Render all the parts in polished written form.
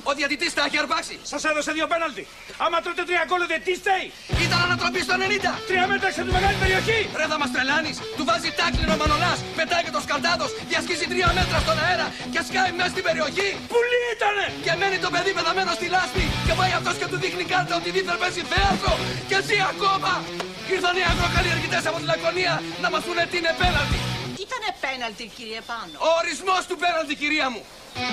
Ο διαιτητής τα έχει αρπάξει. Σας έδωσε 2 πέναλτι. Άμα τρώτε 3 γκολ, τι στέει. Ήταν ανατροπή στο 90. 3 μέτρα έξω από τη μεγάλη περιοχή. Ρε θα μας τρελάνεις. Του βάζει τάκλινο ο Μανολάς. Πετάει και το Σκαρδάδος. Διασχίζει 3 μέτρα στον αέρα και σκάει μέσα στην περιοχή. Πουλί ήτανε. Και μένει το παιδί πεθαμένο στη λάσπη. Και πάει αυτός και του δείχνει κάρτα ότι δίθεν παίζει θέατρο. Και ζει ακόμα. Ήρθαν οι αγροκαλλιεργητές από τη Λακωνία να μας πούνε τι είναι πέναλτι. Ήτανε πέναλτι, κύριε Πάνο. Ο ορισμός του πέναλτι, κυρία μου.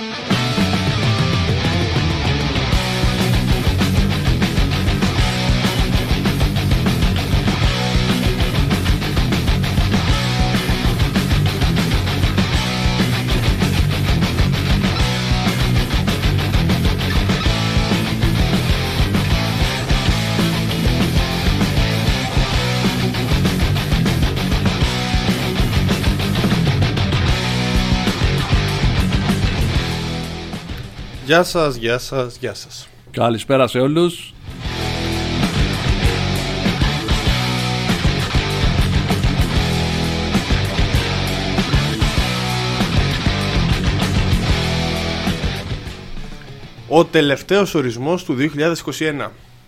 Γεια σας, γεια σας, γεια σας. Καλησπέρα σε όλους. Ο τελευταίος ορισμός του 2021.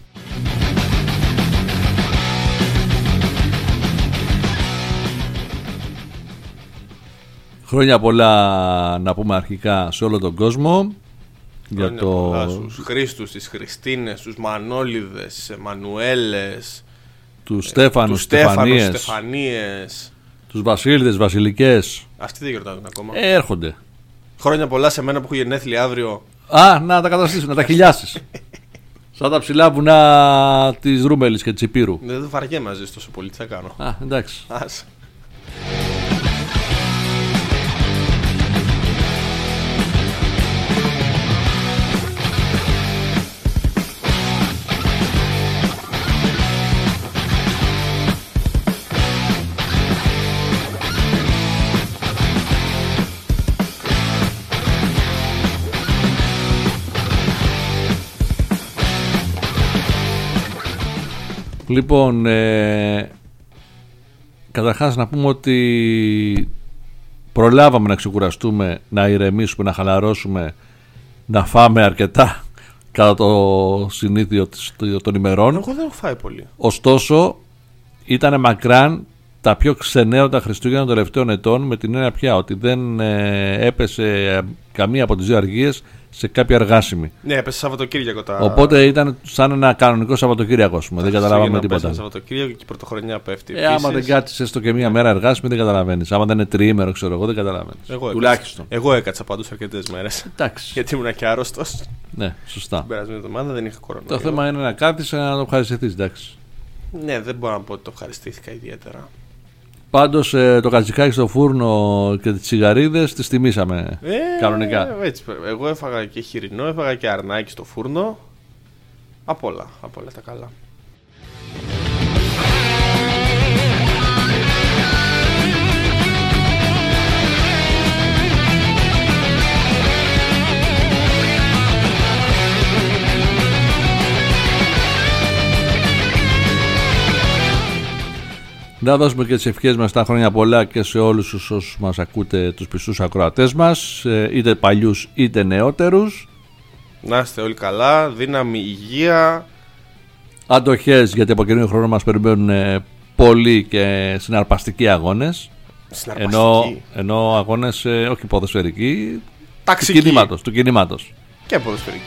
Χρόνια πολλά να πούμε αρχικά σε όλο τον κόσμο. Για το... στους Χρήστους, τις Χριστίνες, τους Μανώλιδες, τις Εμμανουέλες, τους Στέφανους, Στεφανίες, τους Βασίλειδες, Βασιλικές. Αυτοί δεν γιορτάζουν ακόμα. Έρχονται. Χρόνια πολλά σε μένα που έχω γενέθλια αύριο. Α, να τα καταστήσεις, να τα χιλιάσεις. Σαν τα ψηλά βουνά της Ρούμελης και της Υπήρου. Δεν βαριέμαι μαζί τόσο πολύ, τι θα κάνω. Α, εντάξει. Ας. Λοιπόν, καταρχάς να πούμε ότι προλάβαμε να ξεκουραστούμε, να ηρεμήσουμε, να χαλαρώσουμε, να φάμε αρκετά κατά το συνήθειο των ημερών. Εγώ δεν έχω φάει πολύ. Ωστόσο, ήταν μακράν τα πιο ξενέρωτα Χριστούγεννα των τελευταίων ετών, με την έννοια πια ότι δεν έπεσε καμία από τις δύο αργίες σε κάποια εργάσιμη. Ναι, έπεσε Σαββατοκύριακο Οπότε ήταν σαν ένα κανονικό Σαββατοκύριακο, δεν καταλάβαμε τίποτα. Σαββατοκύριακο και η Πρωτοχρονιά πέφτει. Άμα δεν κάτσεις έστω και μία μέρα εργάσιμη, δεν καταλαβαίνεις. Άμα δεν είναι τριήμερο, ξέρω εγώ, δεν καταλαβαίνεις. Τουλάχιστον. Εγώ έκατσα πάντως αρκετές μέρες. Εντάξει. Γιατί ήμουν και άρρωστος. Ναι, σωστά. Την περασμένη εβδομάδα δεν είχα κορονοϊό. Το θέμα είναι να κάτσεις να το ευχαριστηθείς, εντάξει. Ναι, δεν μπορώ να πω ότι το ευχαριστήθηκα ιδιαίτερα. Πάντως το κατσικάκι στο φούρνο και τις τσιγαρίδες τις τιμήσαμε κανονικά. Έτσι, εγώ έφαγα και χοιρινό, έφαγα και αρνάκι στο φούρνο. Απ' όλα τα καλά. Να δώσουμε και τις ευχές μας τα χρόνια πολλά και σε όλους όσους μας ακούτε, τους πιστούς ακροατές μας, είτε παλιούς είτε νεότερους. Να είστε όλοι καλά, δύναμη, υγεία. Αντοχές, γιατί από καινούριο χρόνο μας περιμένουν πολλοί και συναρπαστικοί αγώνες. Ενώ αγώνες όχι ποδοσφαιρικοί, του κινήματος. Και ποδοσφαιρικοί.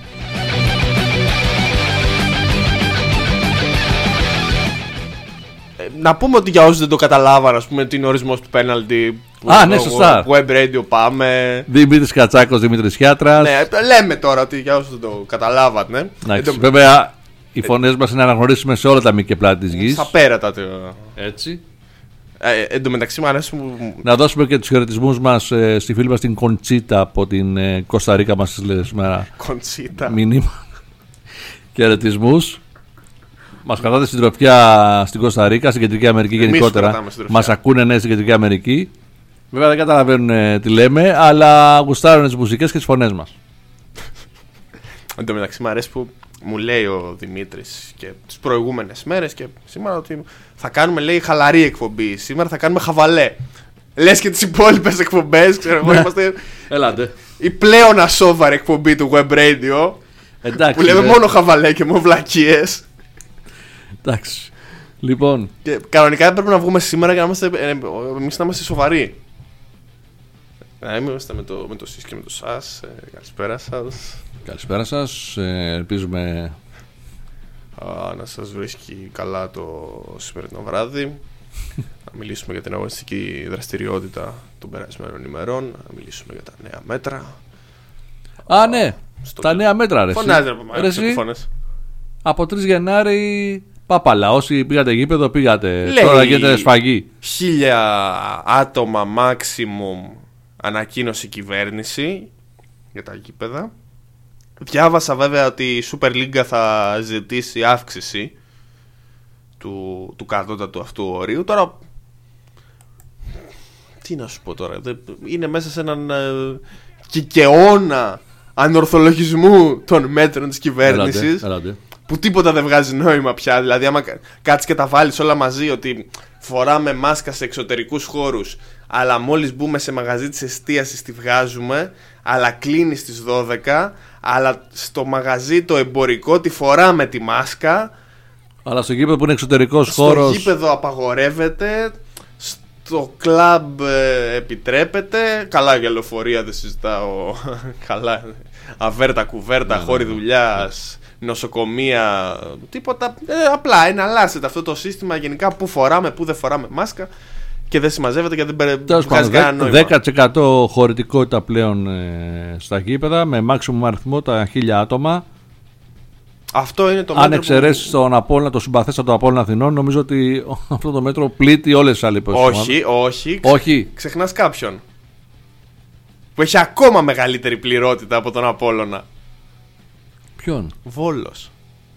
Να πούμε ότι για όσους δεν το καταλάβαν, ας πούμε, την ορισμός του πέναλτι. Ναι, σωστά. Web Radio πάμε. Δημήτρης Κατσάκος, Δημήτρης Χιάτρας. Ναι, λέμε τώρα ότι για όσους δεν το καταλάβανε. Βέβαια, οι φωνές μας είναι αναγνωρίσιμες σε όλα τα μήκη και πλάτη της γης. Στα πέρατα. Έτσι. Εν τω μεταξύ μου αρέσει. Να δώσουμε και τους χαιρετισμούς μας στη φίλη μας την Κοντσίτα από την Κοσταρίκα μας σήμερα. Κοντσίτα. Μηνύμα. Χαιρετισμούς. Μας κρατάτε στην τροφιά στην Κοσταρίκα, στην Κεντρική Αμερική γενικότερα. Μας ακούνε στην Κεντρική Αμερική. Βέβαια δεν καταλαβαίνουν τι λέμε, αλλά γουστάρουν τις μουσικές και τις φωνές μας. Εν τω μεταξύ μου αρέσει που μου λέει ο Δημήτρης και τις προηγούμενες μέρες και σήμερα ότι θα κάνουμε, λέει, χαλαρή εκπομπή. Σήμερα θα κάνουμε χαβαλέ. Λες και τις υπόλοιπες εκπομπές, ξέρω εγώ, είμαστε Έλατε. η πλέον ασόβαρη εκπομπή του Web Radio. Εντάξει, που λέμε μόνο χαβαλέ και μόνο βλακίες. Εντάξει. Λοιπόν. Και κανονικά πρέπει να βγούμε σήμερα για να είμαστε, εμείς να είμαστε σοβαροί. Να είμαστε με το σεις και με το σας. Καλησπέρα σας. Καλησπέρα σας. Ελπίζουμε να σας βρίσκει καλά το σημερινό βράδυ. Να μιλήσουμε για την αγωνιστική δραστηριότητα των περασμένων ημερών. Να μιλήσουμε για τα νέα μέτρα. Ναι, τα νέα μέτρα, ρε. Φωνάζει, από 3 Γενάρη πάπαλα. Όσοι πήγατε γήπεδο, πήγατε. Τώρα γίνεται σφαγή. 1.000 άτομα maximum ανακοίνωσε η κυβέρνηση για τα γήπεδα. Διάβασα βέβαια ότι η Super League θα ζητήσει αύξηση του κατώτατου αυτού ορίου. Τώρα, τι να σου πω τώρα, είναι μέσα σε έναν κικαιώνα ανορθολογισμού των μέτρων της κυβέρνησης. Έλατε. Που τίποτα δεν βγάζει νόημα πια. Δηλαδή άμα κάτσεις και τα βάλεις όλα μαζί, ότι φοράμε μάσκα σε εξωτερικούς χώρους, αλλά μόλις μπούμε σε μαγαζί της εστίασης τη βγάζουμε, αλλά κλείνει στις 12, αλλά στο μαγαζί το εμπορικό τη φοράμε τη μάσκα, αλλά στο γήπεδο που είναι εξωτερικός χώρος, στο γήπεδο απαγορεύεται, στο κλαμπ επιτρέπεται. Καλά, για λεωφορεία δεν συζητάω. Καλά, αβέρτα κουβέρτα, χώροι δουλειάς, νοσοκομεία, τίποτα. Απλά εναλλάσσεται αυτό το σύστημα γενικά, που φοράμε, που δεν φοράμε μάσκα, και δεν συμμαζεύεται και δεν βγάζει κανένα νόημα. 10% χωρητικότητα πλέον στα γήπεδα, με maximum αριθμό τα 1.000 άτομα. Αυτό είναι το μέτρο. Αν εξαιρέσεις τον Απόλλωνα, το συμπαθέστατο Απόλλωνα Αθηνών, νομίζω ότι αυτό το μέτρο πλήττει όλες τις άλλες υπόθεσεις. Όχι. Ξεχνάς κάποιον που έχει ακόμα μεγαλύτερη πληρότητα από τον Απόλλωνα. Ποιον? Βόλος.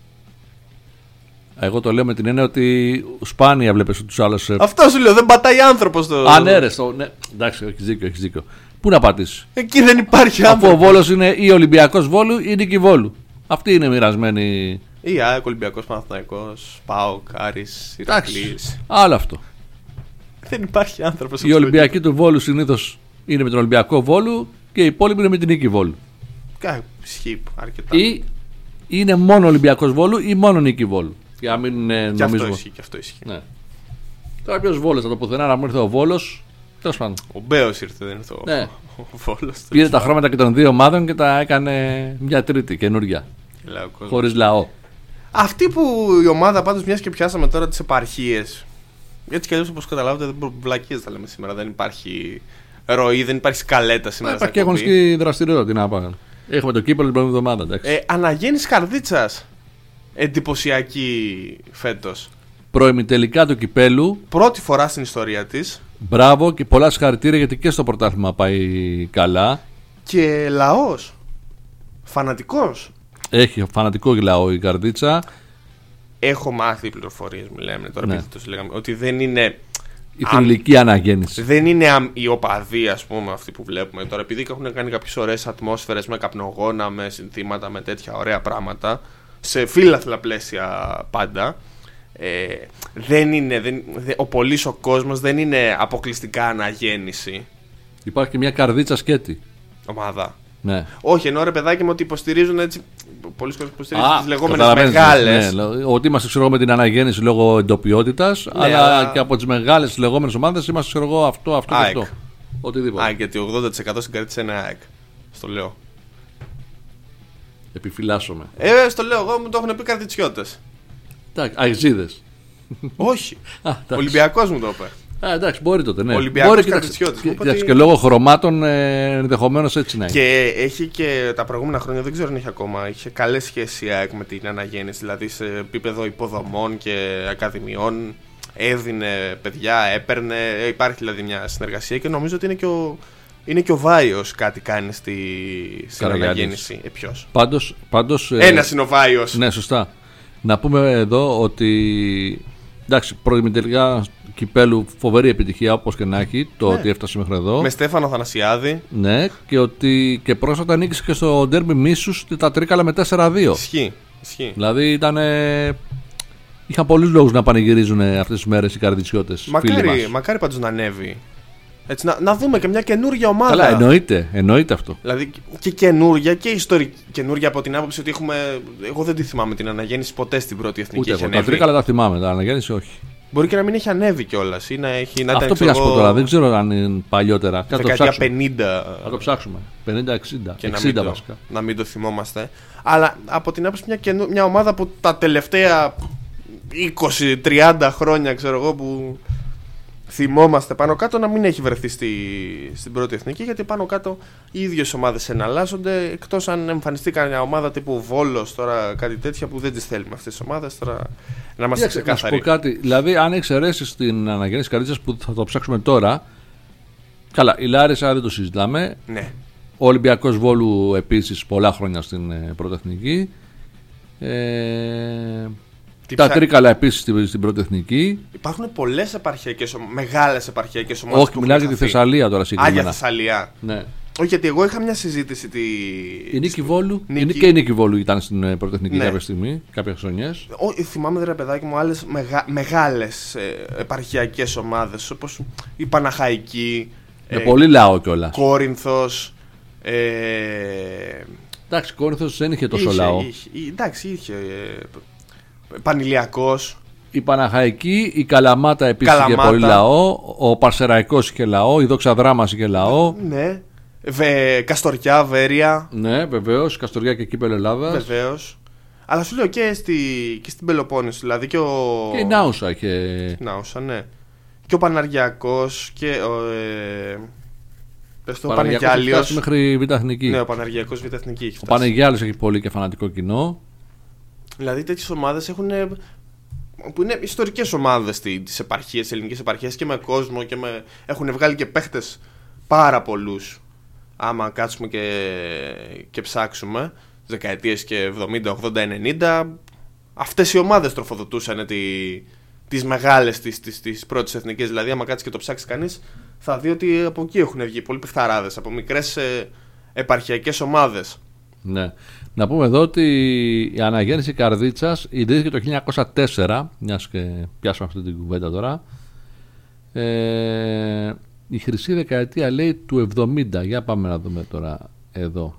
Εγώ το λέω με την έννοια ότι σπάνια βλέπεις τους άλλους. Αυτό σου λέω, δεν πατάει άνθρωπος το. Ναι, εντάξει, έχεις δίκιο. Πού να πατήσει? Εκεί δεν υπάρχει άνθρωπος. Αφού ο Βόλος είναι ή Ολυμπιακός Βόλου ή Νίκη Βόλου. Αυτοί είναι μοιρασμένοι. Ή ΑΕΚ, Ολυμπιακός, Παναθηναϊκός, ΠΑΟΚ, Άρης, Ηρακλής. Άλλο αυτό. Δεν υπάρχει άνθρωπος. Οι Ολυμπιακοί του Βόλου συνήθως είναι με τον Ολυμπιακό Βόλου και οι υπόλοιποι είναι με την Νίκη Βόλου. Ισχύει αρκετά. Ή είναι μόνο Ολυμπιακός Βόλου ή μόνο Νίκη Βόλου. Για να μην νομίζουμε. Και αυτό ισχύει. Ναι. Τώρα ποιος Βόλος θα το πουθενά, να μου ήρθε ο Βόλος. Τέλος πάντων. Ο Μπέος ήρθε, δεν ήρθε ο Βόλος. Πήρε τα χρώματα και των δύο ομάδων και τα έκανε μια τρίτη καινούρια. Χωρίς λαό. Αυτή που η ομάδα, πάντως, μιας και πιάσαμε τώρα τις επαρχίες. Έτσι κι αλλιώς, όπως καταλάβετε, βλακίες θα λέμε σήμερα. Δεν υπάρχει ροή, δεν υπάρχει σκαλέτα σήμερα. Υπάρχει και αγωνιστική δραστηριότητα. Τι να πάμε. Έχουμε το κύπελλο την προηγούμενη εβδομάδα. Αναγέννηση Καρδίτσας. Εντυπωσιακή φέτος. Προημιτελικά του κυπέλου. Πρώτη φορά στην ιστορία της. Μπράβο και πολλά συγχαρητήρια, γιατί και στο πρωτάθλημα πάει καλά. Και λαός. Φανατικός. Έχει φανατικό λαό η Καρδίτσα. Έχω μάθει πληροφορίες, μου λέμε τώρα, επειδή το λέγαμε, ότι δεν είναι η θρυλική αναγέννηση. Δεν είναι οι οπαδοί, ας πούμε, αυτοί που βλέπουμε τώρα, επειδή έχουν κάνει κάποιες ωραίες ατμόσφαιρες με καπνογόνα, με συνθήματα, με τέτοια ωραία πράγματα, σε φύλαθλα πλαίσια πάντα. Ο πολύς ο κόσμος δεν είναι αποκλειστικά αναγέννηση. Υπάρχει και μια Καρδίτσα σκέτη ομάδα. Ναι. Όχι, ενώ ρε παιδάκι μου, ότι υποστηρίζουν έτσι. Πολλοί κόσμοι υποστηρίζουν τις λεγόμενες μεγάλες. Ναι, ότι είμαστε, ξέρω εγώ, με την αναγέννηση λόγω εντοπιότητας, ναι, αλλά και από τις μεγάλες λεγόμενες ομάδες είμαστε, ξέρω εγώ, αυτό και αυτό. Οτιδήποτε. ΑΕΚ, γιατί 80% στην Καρδίτσα είναι ΑΕΚ. Στο λέω. Επιφυλάσσομαι. Στο λέω εγώ, μου το έχουν πει καρδιτσιώτες. Εντάξει, αεξίδες. Όχι. Ολυμπιακός μου το είπε. Εντάξει, μπορεί τότε, ναι. Ολυμπιακός καρδιτσιώτης. Και λόγω χρωμάτων ενδεχομένως έτσι να είναι. Και έχει και τα προηγούμενα χρόνια, δεν ξέρω αν έχει ακόμα, είχε καλές σχέσεις η ΑΕΚ με την αναγέννηση. Δηλαδή σε επίπεδο υποδομών και ακαδημιών έδινε παιδιά, έπαιρνε. Υπάρχει δηλαδή μια συνεργασία και νομίζω ότι είναι και ο Βάιος κάτι κάνει στην αναγέννηση. Ποιος? Πάντως. Ένας είναι ο Βάιος. Ναι, σωστά. Να πούμε εδώ ότι. Εντάξει, προημιτελικά κυπέλου φοβερή επιτυχία, όπως και να έχει, το ότι έφτασε μέχρι εδώ. Με Στέφανο Θανασιάδη. Ναι, και ότι και πρόσφατα νίκησε και στο ντέρμπι Μίσους τα Τρίκαλα με 4-2. Ισχύει. Δηλαδή είχαν πολλούς λόγους να πανηγυρίζουν αυτές τις μέρες οι καρδιτσιώτες. Μακάρι πάντως να ανέβει Έτσι, να δούμε και μια καινούργια ομάδα. Καλά, εννοείται αυτό. Δηλαδή και καινούργια και ιστορική. Καινούργια από την άποψη ότι έχουμε. Εγώ δεν τη θυμάμαι την αναγέννηση ποτέ στην πρώτη εθνική. Ούτε εγώ. Τα τρίκαλα τα θυμάμαι, τα αναγέννηση όχι. Μπορεί και να μην έχει ανέβει κιόλας. Αυτό πήγα να πω τώρα, δεν ξέρω αν είναι παλιότερα. Δεκαετία 50. Θα το ψάξουμε. 50-60. Και 60 βασικά. Να μην το θυμόμαστε. Αλλά από την άποψη μια ομάδα που τα τελευταία 20-30 χρόνια, ξέρω εγώ, που θυμόμαστε πάνω κάτω, να μην έχει βρεθεί στην πρώτη εθνική, γιατί πάνω κάτω οι ίδιες ομάδες εναλλάσσονται, εκτός αν εμφανιστεί κανένα ομάδα τύπου Βόλος, τώρα κάτι τέτοια που δεν τις θέλουμε αυτές τις ομάδες, τώρα να είμαστε ξεκάθαροι. Να σου πω κάτι, δηλαδή αν εξαιρέσεις την αναγέννηση Καρδίτσας που θα το ψάξουμε τώρα, καλά, η Λάρισα δεν το συζητάμε, ναι. Ο Ολυμπιακός Βόλου επίσης πολλά χρόνια στην πρώτη εθνική. Τα Τρίκαλα επίσης στην πρώτη εθνική. Υπάρχουν πολλές μεγάλες επαρχιακές ομάδες. Όχι, μιλάω για τη Θεσσαλία τώρα συγκεκριμένα. Για Θεσσαλία. Ναι. Όχι, γιατί εγώ είχα μια συζήτηση. Η Νίκη Βόλου. Και η Νίκη Βόλου ήταν στην πρώτη εθνική κάποια στιγμή, κάποιες χρονιές. Θυμάμαι, ρε παιδάκι μου, άλλες μεγάλες επαρχιακές ομάδες, όπως η Παναχαϊκή. Με πολύ λαό κιόλας. Κόρινθος. Εντάξει, Κόρινθος δεν είχε τόσο λαό. Εντάξει, είχε. Πανηλιακός. Η Παναχαϊκή, η Καλαμάτα επίσης είχε πολύ λαό. Ο Παρσεραϊκός είχε λαό. Η Δόξα Δράμας είχε λαό. Ναι. Καστοριά, Βέρεια. Ναι, βεβαίως. Καστοριά και Κύπελλο Ελλάδας. Βεβαίως. Αλλά σου λέω και στην Πελοπόννησο. Δηλαδή και η Νάουσα είχε. Νάουσα, ναι. Και ο Παναργιακός και ο Πανεγιάλιος μέχρι Β' Εθνική. Ναι, ο Παναργιακός Β' Εθνική έχει φτάσει. Ο Πανεγιάλιος έχει πολύ και φανατικό κοινό. Δηλαδή τέτοιες ομάδες που είναι ιστορικές ομάδες στις επαρχίες, στις ελληνικές επαρχίες, και με κόσμο και έχουν βγάλει και παίχτες πάρα πολλούς. Άμα κάτσουμε και ψάξουμε δεκαετίες και 70, 80, 90, αυτές οι ομάδες τροφοδοτούσαν τις μεγάλες τις πρώτες εθνικές. Δηλαδή άμα κάτσει και το ψάξει κανείς, θα δει ότι από εκεί έχουν βγει πολλοί παιχταράδες, από μικρές επαρχιακές ομάδες. Ναι. Να πούμε εδώ ότι η αναγέννηση Καρδίτσας ιδρύθηκε το 1904, μιας και πιάσουμε αυτή την κουβέντα τώρα. Η χρυσή δεκαετία λέει του 70. Για πάμε να δούμε τώρα εδώ.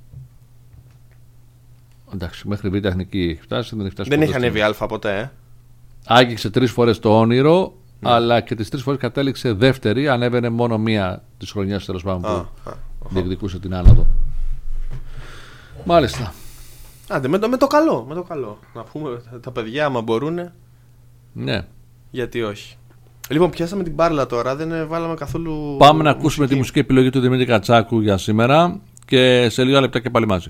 Εντάξει, μέχρι Β' Εθνική έχει φτάσει. Δεν έχει ανέβει Α ποτέ. Άγγιξε 3 φορές το όνειρο, αλλά και τις 3 φορές κατέληξε δεύτερη. Ανέβαινε μόνο μία της χρονιάς, τέλος πάντων, που διεκδικούσε την άνοδο. Μάλιστα. Άντε, με το καλό. Να πούμε τα παιδιά, άμα μπορούνε. Ναι. Γιατί όχι. Λοιπόν, πιάσαμε την μπάρλα τώρα, δεν βάλαμε καθόλου. Πάμε να ακούσουμε τη μουσική επιλογή του Δημήτρη Κατσάκου για σήμερα και σε λίγα λεπτά και πάλι μαζί.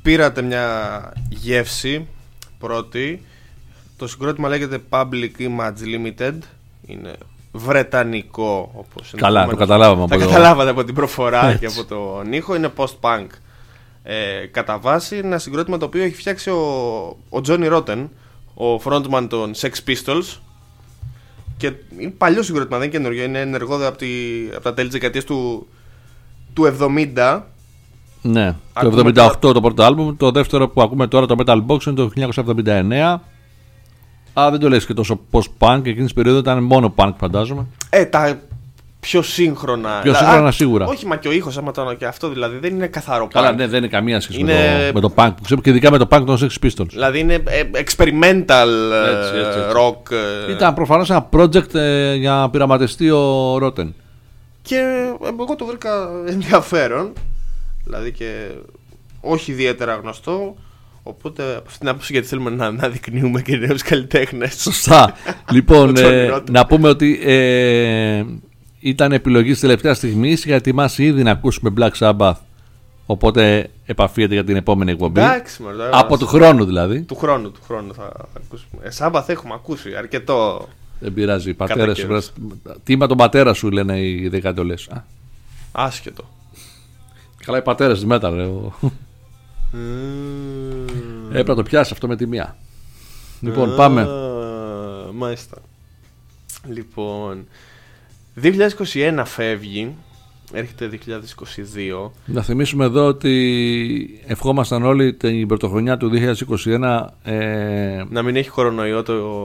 πήρατε μια γεύση πρώτη. Το συγκρότημα λέγεται Public Image Limited. Είναι βρετανικό, όπως είναι. Καλά, το καταλάβαμε. Τα καταλάβατε από την προφορά και από τον ήχο. Είναι post-punk. Κατά βάση είναι ένα συγκρότημα το οποίο έχει φτιάξει ο Johnny Rotten, ο frontman των Sex Pistols. Και είναι παλιό συγκρότημα, δεν είναι καινούργιο. Είναι ενεργό από τα τέλη της δεκαετίας του 70. Ναι, το 78 το πρώτο άλμπουμ. Το δεύτερο που ακούμε τώρα, το Metal Box, είναι το 1979. Δεν το λες και τόσο post-punk. Εκείνη την περίοδο ήταν μόνο punk, φαντάζομαι. Τα πιο σύγχρονα. Πιο σύγχρονα σίγουρα. Όχι, μα και ο ήχος, άμα το και αυτό δηλαδή δεν είναι καθαρό punk. Καλά, ναι, δεν είναι καμία σχέση με το punk που ξέρω, και ειδικά με το punk των Sex Pistols. Δηλαδή είναι experimental έτσι. rock. Ήταν προφανώς ένα project για να πειραματιστεί ο Rotten. Και εγώ το βρήκα ενδιαφέρον. Δηλαδή και όχι ιδιαίτερα γνωστό. Οπότε από αυτήν την άποψη, γιατί θέλουμε να αναδεικνύουμε και νέους καλλιτέχνες. Σωστά. Λοιπόν, να πούμε ότι ήταν επιλογή της τελευταίας στιγμής. Είχα ετοιμάσει ήδη να ακούσουμε Black Sabbath. Οπότε επαφίεται για την επόμενη εκπομπή. Εντάξει, από του χρόνου δηλαδή. Του χρόνου θα ακούσουμε. Sabbath έχουμε ακούσει αρκετό. Δεν πειράζει. Τίμα τον πατέρα σου, λένε οι δεκατολές. Άσχετο. Καλά, οι πατέρες της metal. Έπρεπε να το πιάσει αυτό με τη μία. Λοιπόν, πάμε. Μάλιστα. Λοιπόν, 2021 φεύγει. Έρχεται 2022. Να θυμίσουμε εδώ ότι ευχόμασταν όλοι την πρωτοχρονιά του 2021 να μην έχει κορονοϊό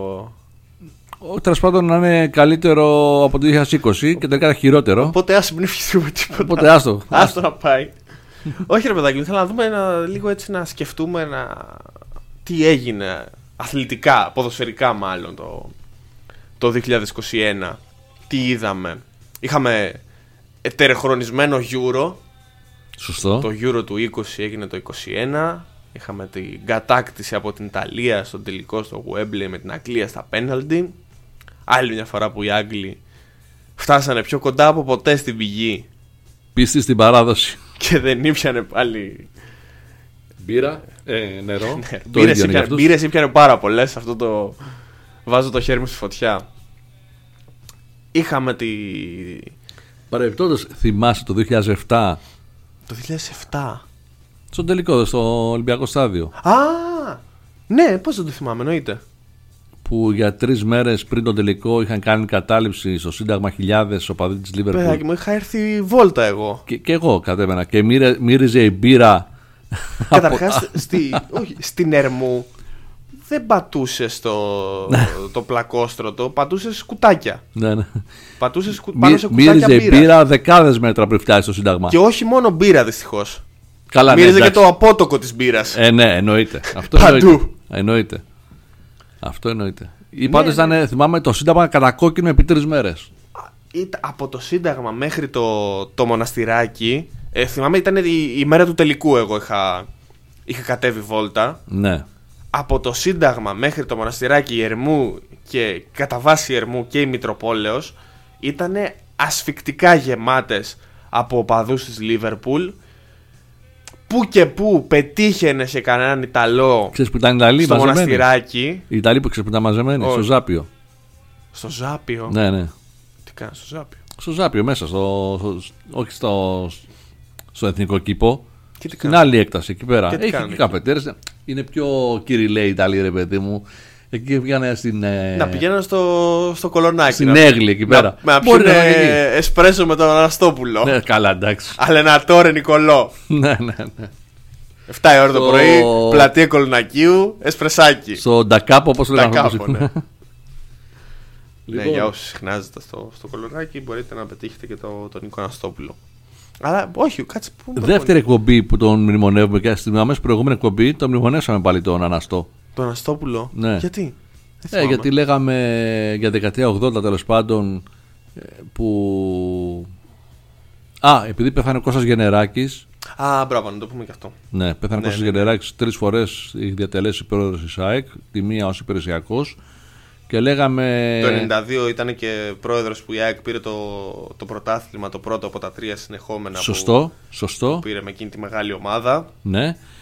τέλος πάντων να είναι καλύτερο από το 2020 και τελικά χειρότερο. Οπότε ας μην ευχηθούμε τίποτα. Οπότε άστο να πάει. Όχι ρε παιδάκι, θέλω να δούμε λίγο έτσι, να σκεφτούμε τι έγινε αθλητικά, ποδοσφαιρικά μάλλον το 2021. Τι είδαμε. Είχαμε ετερεχρονισμένο Euro. Σωστό. Το Euro του 20 έγινε το 21. Είχαμε την κατάκτηση από την Ιταλία στον τελικό στο Wembley με την Αγγλία στα πέναλτι. Άλλη μια φορά που οι Άγγλοι φτάσανε πιο κοντά από ποτέ στην πηγή. Πίστη στην παράδοση. Και δεν ήπιανε πάλι μπύρα, νερό. Μπύρες ήπιανε πάρα πολλές. Αυτό το βάζω το χέρι μου στη φωτιά. Είχαμε παρεμπιπτόντως, θυμάσαι το 2007. Το 2007. Στον τελικό, στο Ολυμπιακό στάδιο. Ναι, πώς δεν το θυμάμαι, εννοείται. Που για 3 μέρες πριν τον τελικό είχαν κάνει κατάληψη στο Σύνταγμα χιλιάδες οπαδοί της Λίβερπουλ. Παιδάκι μου, είχα έρθει βόλτα εγώ. Και εγώ κατέβαινα και μύριζε η μπύρα. Καταρχάς στην Ερμού δεν πατούσες το πλακόστρωτο, πατούσες κουτάκια. Ναι. Πατούσες πάνω σε κουτάκια μπύρα. Μύριζε η μπύρα δεκάδες μέτρα πριν φτάσει στο Σύνταγμα. Και όχι μόνο μπύρα, δυστυχώς. Καλά, μύριζε και το απότοκο της μπύρας. Ναι, εννοείται. Αυτό εννοείται. Αυτό εννοείται. Ή πάντως ήταν, θυμάμαι, το Σύνταγμα κατακόκκινο επί 3 μέρες. Από το Σύνταγμα μέχρι το μοναστηράκι, θυμάμαι ήταν η μέρα του τελικού. Εγώ είχα κατέβει βόλτα. Ναι. Από το Σύνταγμα μέχρι το μοναστηράκι, η Ερμού και κατά βάση η Ερμού και η Μητροπόλεως ήταν ασφικτικά γεμάτες από οπαδούς της Λίβερπουλ. Που και που πετύχαινε σε κανέναν Ιταλό. Ξέρεις που ήταν Ιταλοί στο μαζεμένοι. μοναστηράκι. Οι Ιταλοί που ξέρεις που ήταν μαζεμένοι. Στο Ζάπιο. Στο Ζάπιο. Ναι. Τι κάνει στο Ζάπιο. Στο Ζάπιο μέσα. Όχι στο εθνικό κήπο. Στην άλλη έκταση εκεί πέρα. Έχει και καφετέρες. Είναι πιο κυριλαίοι Ιταλοί, ρε παιδί μου. Εκεί πήγανε να πηγαίνουν στο Κολονάκι. Στην Έγλη εκεί πέρα. Να πιούνε εσπρέσο με τον Αναστόπουλο. Ναι, καλά, εντάξει. Αλενατόρε Νικολό. Ναι. 7 η ώρα το πρωί, πλατεία Κολονακίου, εσπρεσάκι. Στο Ντακάπο, όπως λέγαμε. Ναι. Ναι, για όσοι συχνάζετε στο Κολονάκι, μπορείτε να πετύχετε και τον Νίκο Αναστόπουλο. Αλλά όχι, κάτσε πού. Δεύτερη εκπομπή που τον μνημονεύουμε και στην αμέσως προηγούμενη εκπομπή τον μνημονεύσαμε πάλι τον Αναστό. Τον Αναστόπουλο. Ναι. Γιατί? Γιατί λέγαμε για δεκαετία 80 τέλος πάντων που. Επειδή πέθανε ο Κώστας Γενεράκης. Μπράβο, να το πούμε και αυτό. Ναι, πέθανε ο Κώστας Γενεράκης 3 φορές, έχει διατελέσει πρόεδρος της ΑΕΚ, τη μία ως υπηρεσιακός. Και λέγαμε. Το 92 ήταν και πρόεδρος που η ΑΕΚ πήρε το πρωτάθλημα, το πρώτο από τα 3 συνεχόμενα. Σωστό. Που πήρε με εκείνη τη μεγάλη ομάδα. Ναι.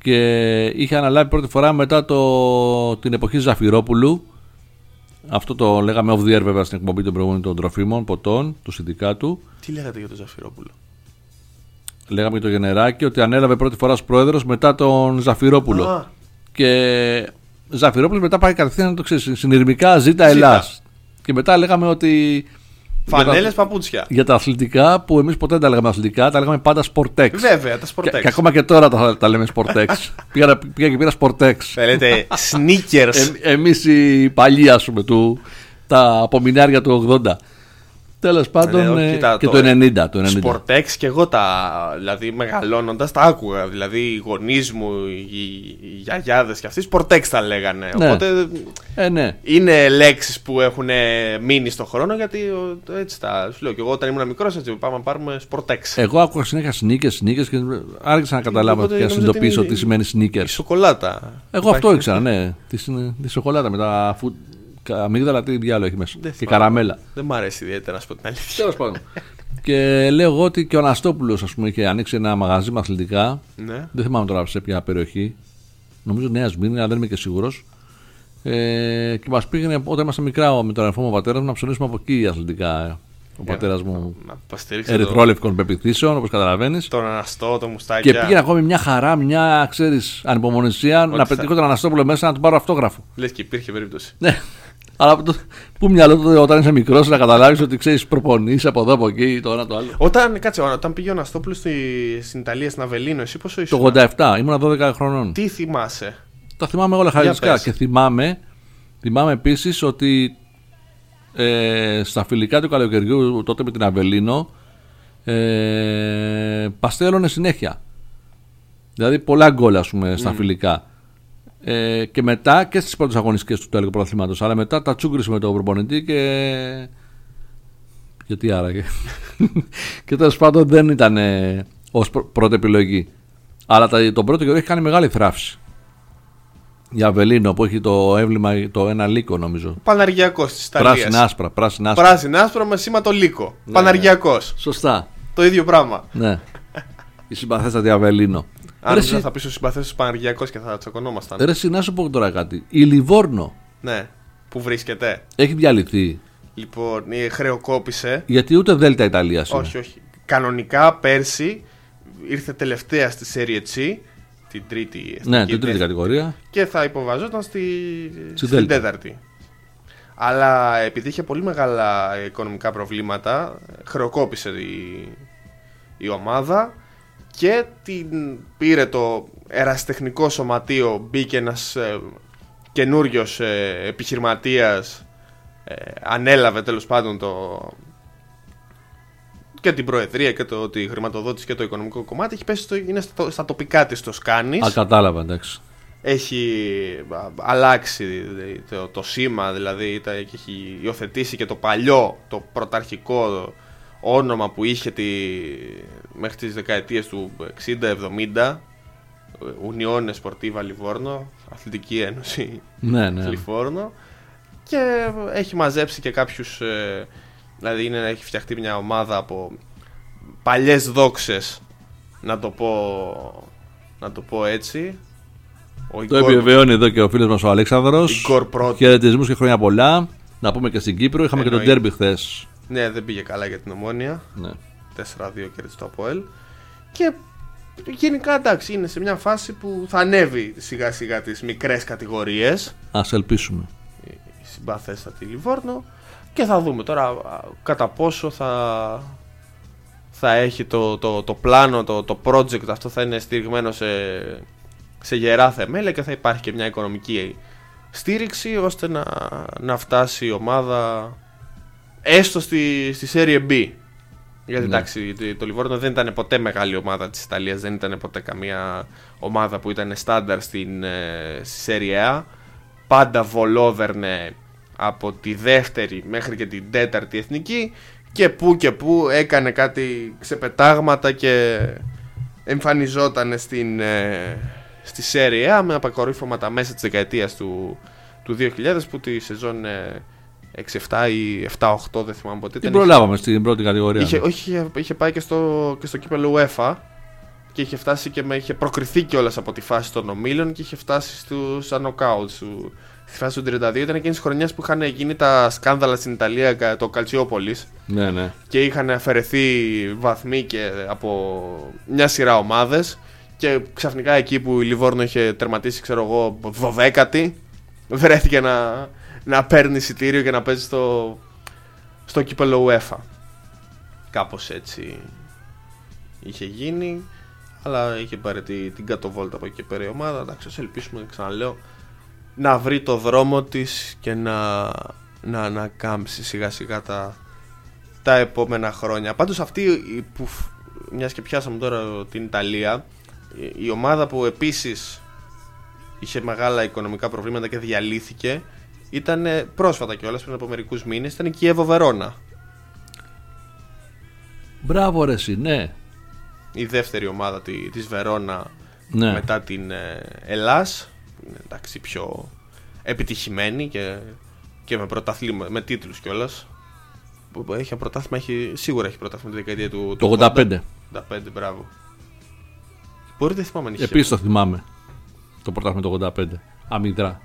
και είχε αναλάβει πρώτη φορά μετά την εποχή Ζαφυρόπουλου. Αυτό το λέγαμε off the air βέβαια στην εκπομπή των προηγούμενων των τροφίμων, ποτών, του συνδικάτου. Τι λέγατε για τον Ζαφυρόπουλο? Λέγαμε για το Γενεράκι ότι ανέλαβε πρώτη φορά ως πρόεδρος μετά τον Ζαφυρόπουλο. Και Ζαφυρόπουλος μετά πάει κατευθείαν το ξέρεις, συνειρμικά ζήτα Ελλάς. Και μετά λέγαμε ότι. Φανέλες παπούτσια. Για τα αθλητικά που εμείς ποτέ δεν τα λέγαμε αθλητικά, τα λέγαμε πάντα Sportex. Βέβαια, τα Sportex. Και ακόμα και τώρα τα λέμε Sportex. πήγα και πήρα Sportex. Θα λέτε sneakers. Εμείς οι παλιοί, ας πούμε, τα απομεινάρια του 80. Τέλος πάντων και το 90. Sportex και εγώ δηλαδή μεγαλώνοντας τα άκουγα. Δηλαδή οι γονείς μου, οι γιαγιάδες και αυτοί Sportex τα λέγανε. Ναι. Οπότε ναι. είναι λέξεις που έχουν μείνει στον χρόνο, γιατί έτσι σου λέω. Και εγώ όταν ήμουν μικρός έτσι πάμε να πάρουμε Sportex. Εγώ άκουγα συνέχεια sneakers και άργησα να καταλάβω και να συνειδητοποιήσω τι σημαίνει sneakers. Η σοκολάτα. Εγώ αυτό ήξερα, ναι. Τη σοκολάτα με τα αμύγδαλα, τι διάλογο έχει μέσα. Και καραμέλα. Δεν μου αρέσει ιδιαίτερα, να σου πω την αλήθεια. Τέλος πάντων. Και λέω εγώ ότι και ο Αναστόπουλος, ας πούμε, είχε ανοίξει ένα μαγαζί με αθλητικά. Ναι. Δεν θυμάμαι τώρα σε ποια περιοχή. Νομίζω Νέα Σμύρνη, αλλά δεν είμαι και σίγουρος. Και μας πήγαινε όταν ήμασταν μικρά με τον αδερφό μου ο πατέρας μου να ψωνίσουμε από εκεί αθλητικά. Ο πατέρας μου ερυθρόλευκων πεποιθήσεων, όπως καταλαβαίνεις. Τον Αναστό, το μουστάκι. Και πήγαινε ακόμη μια χαρά, μια ξέρεις, ανυπομονησία να πετύχω τον Αναστόπουλο μέσα να του πάρω αυτόγραφο. Λες και υπήρχε περίπτωση. Ναι. Αλλά πού μυαλό όταν είσαι μικρός να καταλάβεις ότι ξέρεις προπονείς από εδώ από εκεί το ένα το άλλο. Όταν πήγε ο Αναστόπουλος στην Ιταλία, στην Αβελίνο, εσύ πόσο ήσουν? Το 87, ήμουν 12 χρονών. Τι θυμάσαι? Τα θυμάμαι όλα χαρακτηριστικά. Και θυμάμαι επίσης ότι στα φιλικά του καλοκαιριού τότε με την Αβελίνο παστέλωνε συνέχεια. Δηλαδή πολλά γκολ, ας πούμε, στα φιλικά. Και μετά και στις πρώτες αγωνιστικές του Ιταλικού Πρωταθλήματος. Αλλά μετά τα τσούγκρισε με τον προπονητή και. Γιατί άραγε. Και τέλος πάντων δεν ήταν ως πρώτη επιλογή. Αλλά τον πρώτο καιρό έχει κάνει μεγάλη θράψη. Για Αβελίνο που έχει το έμβλημα, το ένα λύκο νομίζω. Παναργιακός της Ιταλίας. Πράσινα άσπρα με σήμα το λύκο. Ναι, Παναργιακός. Σωστά. Το ίδιο πράγμα. Ναι. Η συμπαθέστατη Αβελίνο. Αν θα πεις ο συμπαθέστατος Παναργιακός και θα τσακωνόμασταν. Ρε, να σου πω τώρα κάτι. Η Λιβόρνο. Ναι. Που βρίσκεται. Έχει διαλυθεί. Λοιπόν, χρεοκόπησε. Γιατί ούτε Δέλτα Ιταλίας είναι. Όχι. Κανονικά πέρσι ήρθε τελευταία στη Serie C. Την τρίτη, ναι, την τρίτη κατηγορία. Και θα υποβαζόταν στην τέταρτη. Αλλά επειδή είχε πολύ μεγάλα οικονομικά προβλήματα, χρεοκόπησε η ομάδα και την πήρε το ερασιτεχνικό σωματείο. Μπήκε ένας καινούριος επιχειρηματίας, ανέλαβε τέλος πάντων και την προεδρία και τη χρηματοδότηση και το οικονομικό κομμάτι. Έχει πέσει είναι στα τοπικά της το Σκάνης. Α, κατάλαβα, εντάξει. Έχει αλλάξει το σήμα, δηλαδή έχει υιοθετήσει και το παλιό, το πρωταρχικό όνομα που είχε μέχρι τις δεκαετίες του 60-70, Unione Sportiva Livorno, Αθλητική Ένωση Livorno, και έχει μαζέψει και κάποιους, δηλαδή έχει φτιαχτεί μια ομάδα από παλιές δόξες, να το πω έτσι. Το επιβεβαιώνει εδώ και ο φίλος μας ο Αλέξανδρος. Χαιρετισμούς και χρόνια πολλά. Να πούμε και στην Κύπρο, είχαμε και τον ντέρμπι χθες. Ναι, δεν πήγε καλά για την Ομόνοια. Ναι. 4-2 κέρδισε το ΑΠΟΕΛ. Και γενικά εντάξει, είναι σε μια φάση που θα ανέβει σιγά σιγά τις μικρές κατηγορίες. Ας ελπίσουμε. Η συμπαθέστατη Λιβόρνο. Και θα δούμε τώρα κατά πόσο θα έχει το πλάνο, το project αυτό θα είναι στηριγμένο σε γερά θεμέλια και θα υπάρχει και μια οικονομική στήριξη ώστε να φτάσει η ομάδα έστω στη Serie B. Γιατί εντάξει, το Λιβόρνο δεν ήταν ποτέ μεγάλη ομάδα της Ιταλίας, δεν ήταν ποτέ καμία ομάδα που ήταν στάνταρ στη Serie A. Πάντα βολόδερνε από τη δεύτερη μέχρι και την τέταρτη εθνική και που έκανε κάτι ξεπετάγματα και εμφανιζόταν στη Serie A με αποκορύφωματα μέσα της δεκαετίας του 2000 που τη σεζόν 6-7 ή 7-8 δεν θυμάμαι ποτέ. Την προλάβαμε στην πρώτη κατηγορία. Είχε πάει και στο κύπελλο UEFA και είχε φτάσει και είχε προκριθεί κιόλας από τη φάση των ομίλων και είχε φτάσει στα νοκάουτ. Στη φάση του 32 ήταν εκείνης της χρονιάς που είχαν γίνει τα σκάνδαλα στην Ιταλία, το Καλτσιόπολης. Ναι, ναι. Και είχαν αφαιρεθεί βαθμοί και από μια σειρά ομάδες. Και ξαφνικά εκεί που η Λιβόρνο είχε τερματίσει, ξέρω εγώ, 12η, βρέθηκε να παίρνει εισιτήριο και να παίζει στο κύπελλο UEFA. Κάπως έτσι είχε γίνει. Αλλά είχε πάρει την κατοβόλτα από εκεί και πέρα η ομάδα. Εντάξει, ας ελπίσουμε, ξαναλέω, να βρει το δρόμο της και να ανακάμψει σιγά σιγά τα επόμενα χρόνια. Πάντως αυτή που, μιας και πιάσαμε τώρα την Ιταλία, η ομάδα που επίσης είχε μεγάλα οικονομικά προβλήματα και διαλύθηκε ήταν πρόσφατα κιόλας, πριν από μερικούς μήνες, ήταν η Κιέβο Βερόνα. Μπράβο ρε εσύ, ναι. Η δεύτερη ομάδα της Βερόνα, ναι, μετά την Ελλάς, που είναι εντάξει πιο επιτυχημένη και με τίτλους κιόλας. Έχει πρωτάθλημα, σίγουρα έχει πρωτάθλημα τη δεκαετία του 85. 85, μπράβο. Μπορεί δεν θυμάμαι αν είχε. Επίσης το θυμάμαι. Το πρωτάθλημα το 85. Αμύδρα.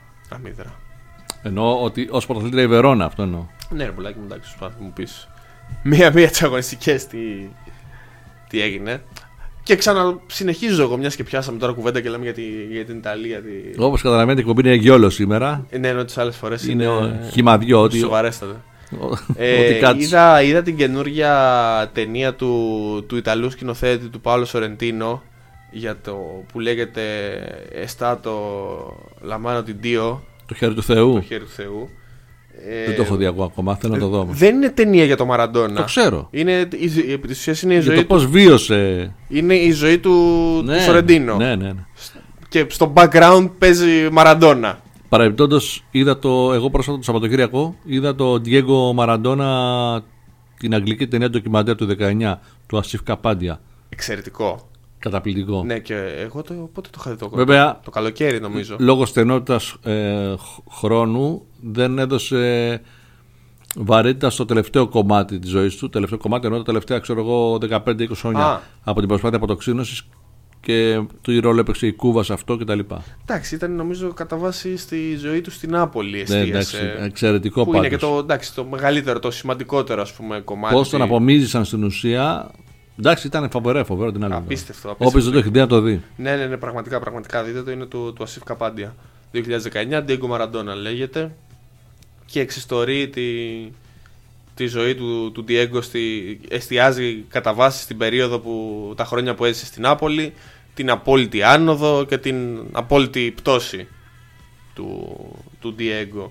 Εννοώ ότι ως πρωταθλήτρια η Βερόνα, αυτό εννοώ. Ναι, ρε πουλάκι μου, εντάξει, σου μου πεις μία τις αγωνιστικές τι έγινε. Και ξανασυνεχίζω εγώ, μιας και πιάσαμε τώρα κουβέντα και λέμε για την Ιταλία. Όπως καταλαβαίνετε, η εκπομπή είναι γιόλο σήμερα. Ναι, ενώ τις άλλες φορές είναι χυμαδιό. Σοβαρέστατα. Είδα την καινούργια ταινία του Ιταλού σκηνοθέτη του Πάολο Σορεντίνο για που λέγεται Εστάτο Λαμάνο την Dio. Το χέρι του Θεού. Το χέρι του Θεού. Δεν το έχω δει ακόμα, θέλω να το δω. Δεν είναι ταινία για το Μαραντόνα. Το ξέρω. Επί της ουσίας είναι η ζωή για το πώς βίωσε. Είναι η ζωή του Σορεντίνο. Ναι. Και στο background παίζει Μαραντόνα. Παρεμπιπτόντως, εγώ πρόσφατα το Σαββατοκύριακο είδα το Diego Maradona, την αγγλική ταινία ντοκιμαντέρ του 19, του Ασίφ Καπάντια. Εξαιρετικό. Καταπληκτικό. Ναι, και εγώ πότε το είχα δει Βέβαια, το καλοκαίρι νομίζω. Λόγω στενότητας χρόνου δεν έδωσε βαρύτητα στο τελευταίο κομμάτι της ζωής του. Τελευταίο κομμάτι ενώ τα τελευταία 15-20 χρόνια από την προσπάθεια αποτοξίνωσης και του ρόλο έπαιξε η Κούβα σε αυτό κτλ. Εντάξει, ήταν νομίζω κατά βάση στη ζωή του στην Νάπολη. Ναι, εντάξει, εξαιρετικό πάντως. Είναι και το μεγαλύτερο, το σημαντικότερο ας πούμε κομμάτι. Πώς τον απομίζησαν στην ουσία. Εντάξει, ήταν φοβερό την άλλη. Απίστευτο. Όποιος δεν το έχει δει να το δει. Ναι, πραγματικά δείτε το, είναι του Ασίφ Καπάντια. 2019, Diego Maradona λέγεται. Και εξιστορεί τη ζωή του Diego, εστιάζει κατά βάση στην περίοδο τα χρόνια που έζησε στην Νάπολη, την απόλυτη άνοδο και την απόλυτη πτώση του Diego.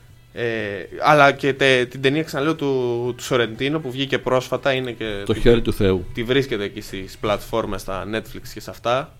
Αλλά και την ταινία, ξαναλέω, του Σορεντίνο που βγήκε πρόσφατα, είναι και το χέρι του Θεού. Τη βρίσκεται εκεί στις πλατφόρμες, στα Netflix και σε αυτά.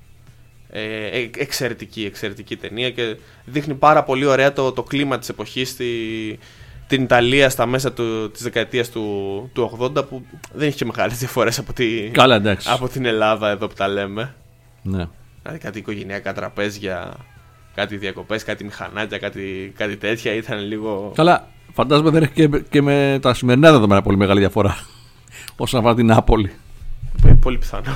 Εξαιρετική ταινία και δείχνει πάρα πολύ ωραία το κλίμα της εποχής την Ιταλία στα μέσα της δεκαετίας του 80, που δεν είχε και μεγάλες διαφορές από την Ελλάδα εδώ που τα λέμε. Ναι. Δηλαδή κάτι οικογενειακά τραπέζια, κάτι διακοπές, κάτι μηχανάκια, κάτι τέτοια, ήταν λίγο... Καλά, φαντάζομαι δεν έχει και με τα σημερινά δεδομένα πολύ μεγάλη διαφορά όσον αφορά την Νάπολη. Πολύ πιθανό.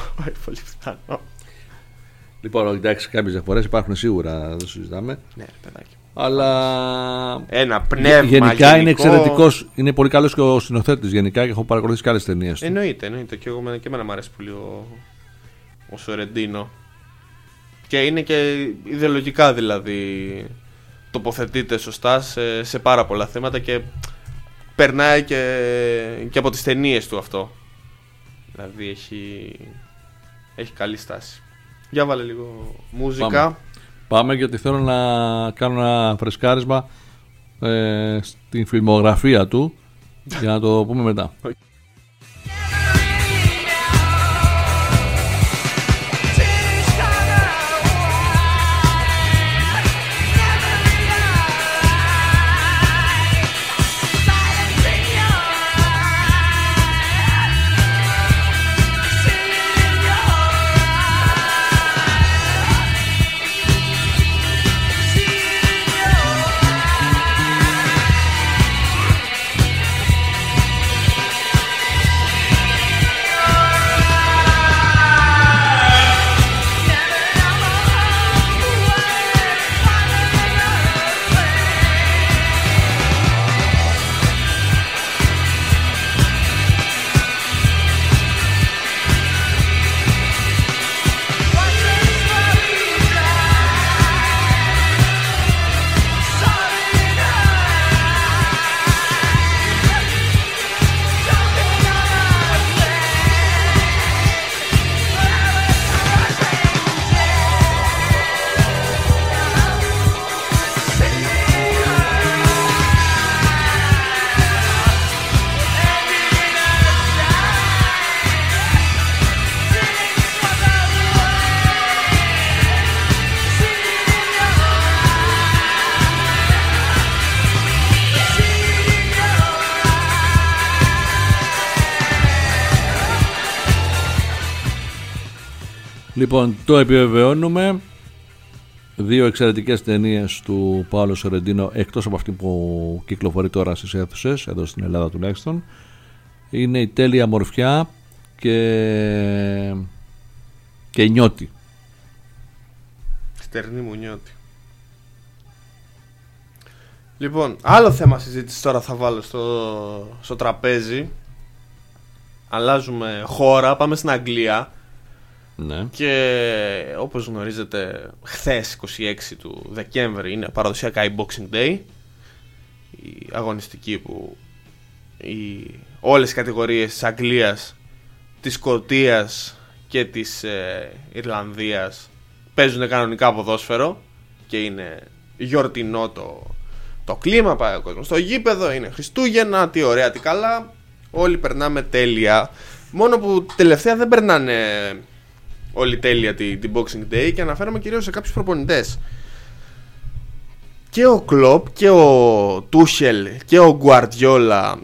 Λοιπόν, εντάξει, κάποιες διαφορές υπάρχουν σίγουρα, δεν συζητάμε. Ναι, παιδάκι. Αλλά ένα πνεύμα γενικά είναι εξαιρετικός, είναι πολύ καλός και ο σκηνοθέτης γενικά και έχω παρακολουθήσει και άλλες ταινίες του. Εννοείται, και εμένα μου αρέσει πολύ ο Σορεντίνο. Και είναι και ιδεολογικά δηλαδή τοποθετείται σωστά σε πάρα πολλά θέματα και περνάει και από τις ταινίες του αυτό. Δηλαδή έχει καλή στάση. Για βάλε λίγο μουσικά. Πάμε γιατί θέλω να κάνω ένα φρεσκάρισμα στην φιλμογραφία του για να το πούμε μετά. Λοιπόν, το επιβεβαιώνουμε. 2 εξαιρετικές ταινίες του Πάολο Σορεντίνο, εκτός από αυτή που κυκλοφορεί τώρα στις αίθουσες, εδώ στην Ελλάδα τουλάχιστον. Είναι η Τέλεια Μορφιά και Νιώτη. Στερνή μου Νιώτη. Λοιπόν, άλλο θέμα συζήτηση τώρα θα βάλω στο τραπέζι. Αλλάζουμε χώρα, πάμε στην Αγγλία. Ναι. Και όπως γνωρίζετε, χθες 26 του Δεκέμβρη είναι παραδοσιακά η Boxing Day, η αγωνιστική που όλες οι κατηγορίες της Αγγλίας, της Σκωτίας και της Ιρλανδίας παίζουν κανονικά ποδόσφαιρο και είναι γιορτινό το κλίμα, πάει ο κόσμος στο γήπεδο, είναι Χριστούγεννα, τι ωραία, τι καλά, όλοι περνάμε τέλεια. Μόνο που τελευταία δεν περνάνε όλη τέλεια την Boxing Day και αναφέρομαι κυρίως σε κάποιους προπονητές. Και ο Κλοπ και ο Τούχελ και ο Γκουαρδιόλα,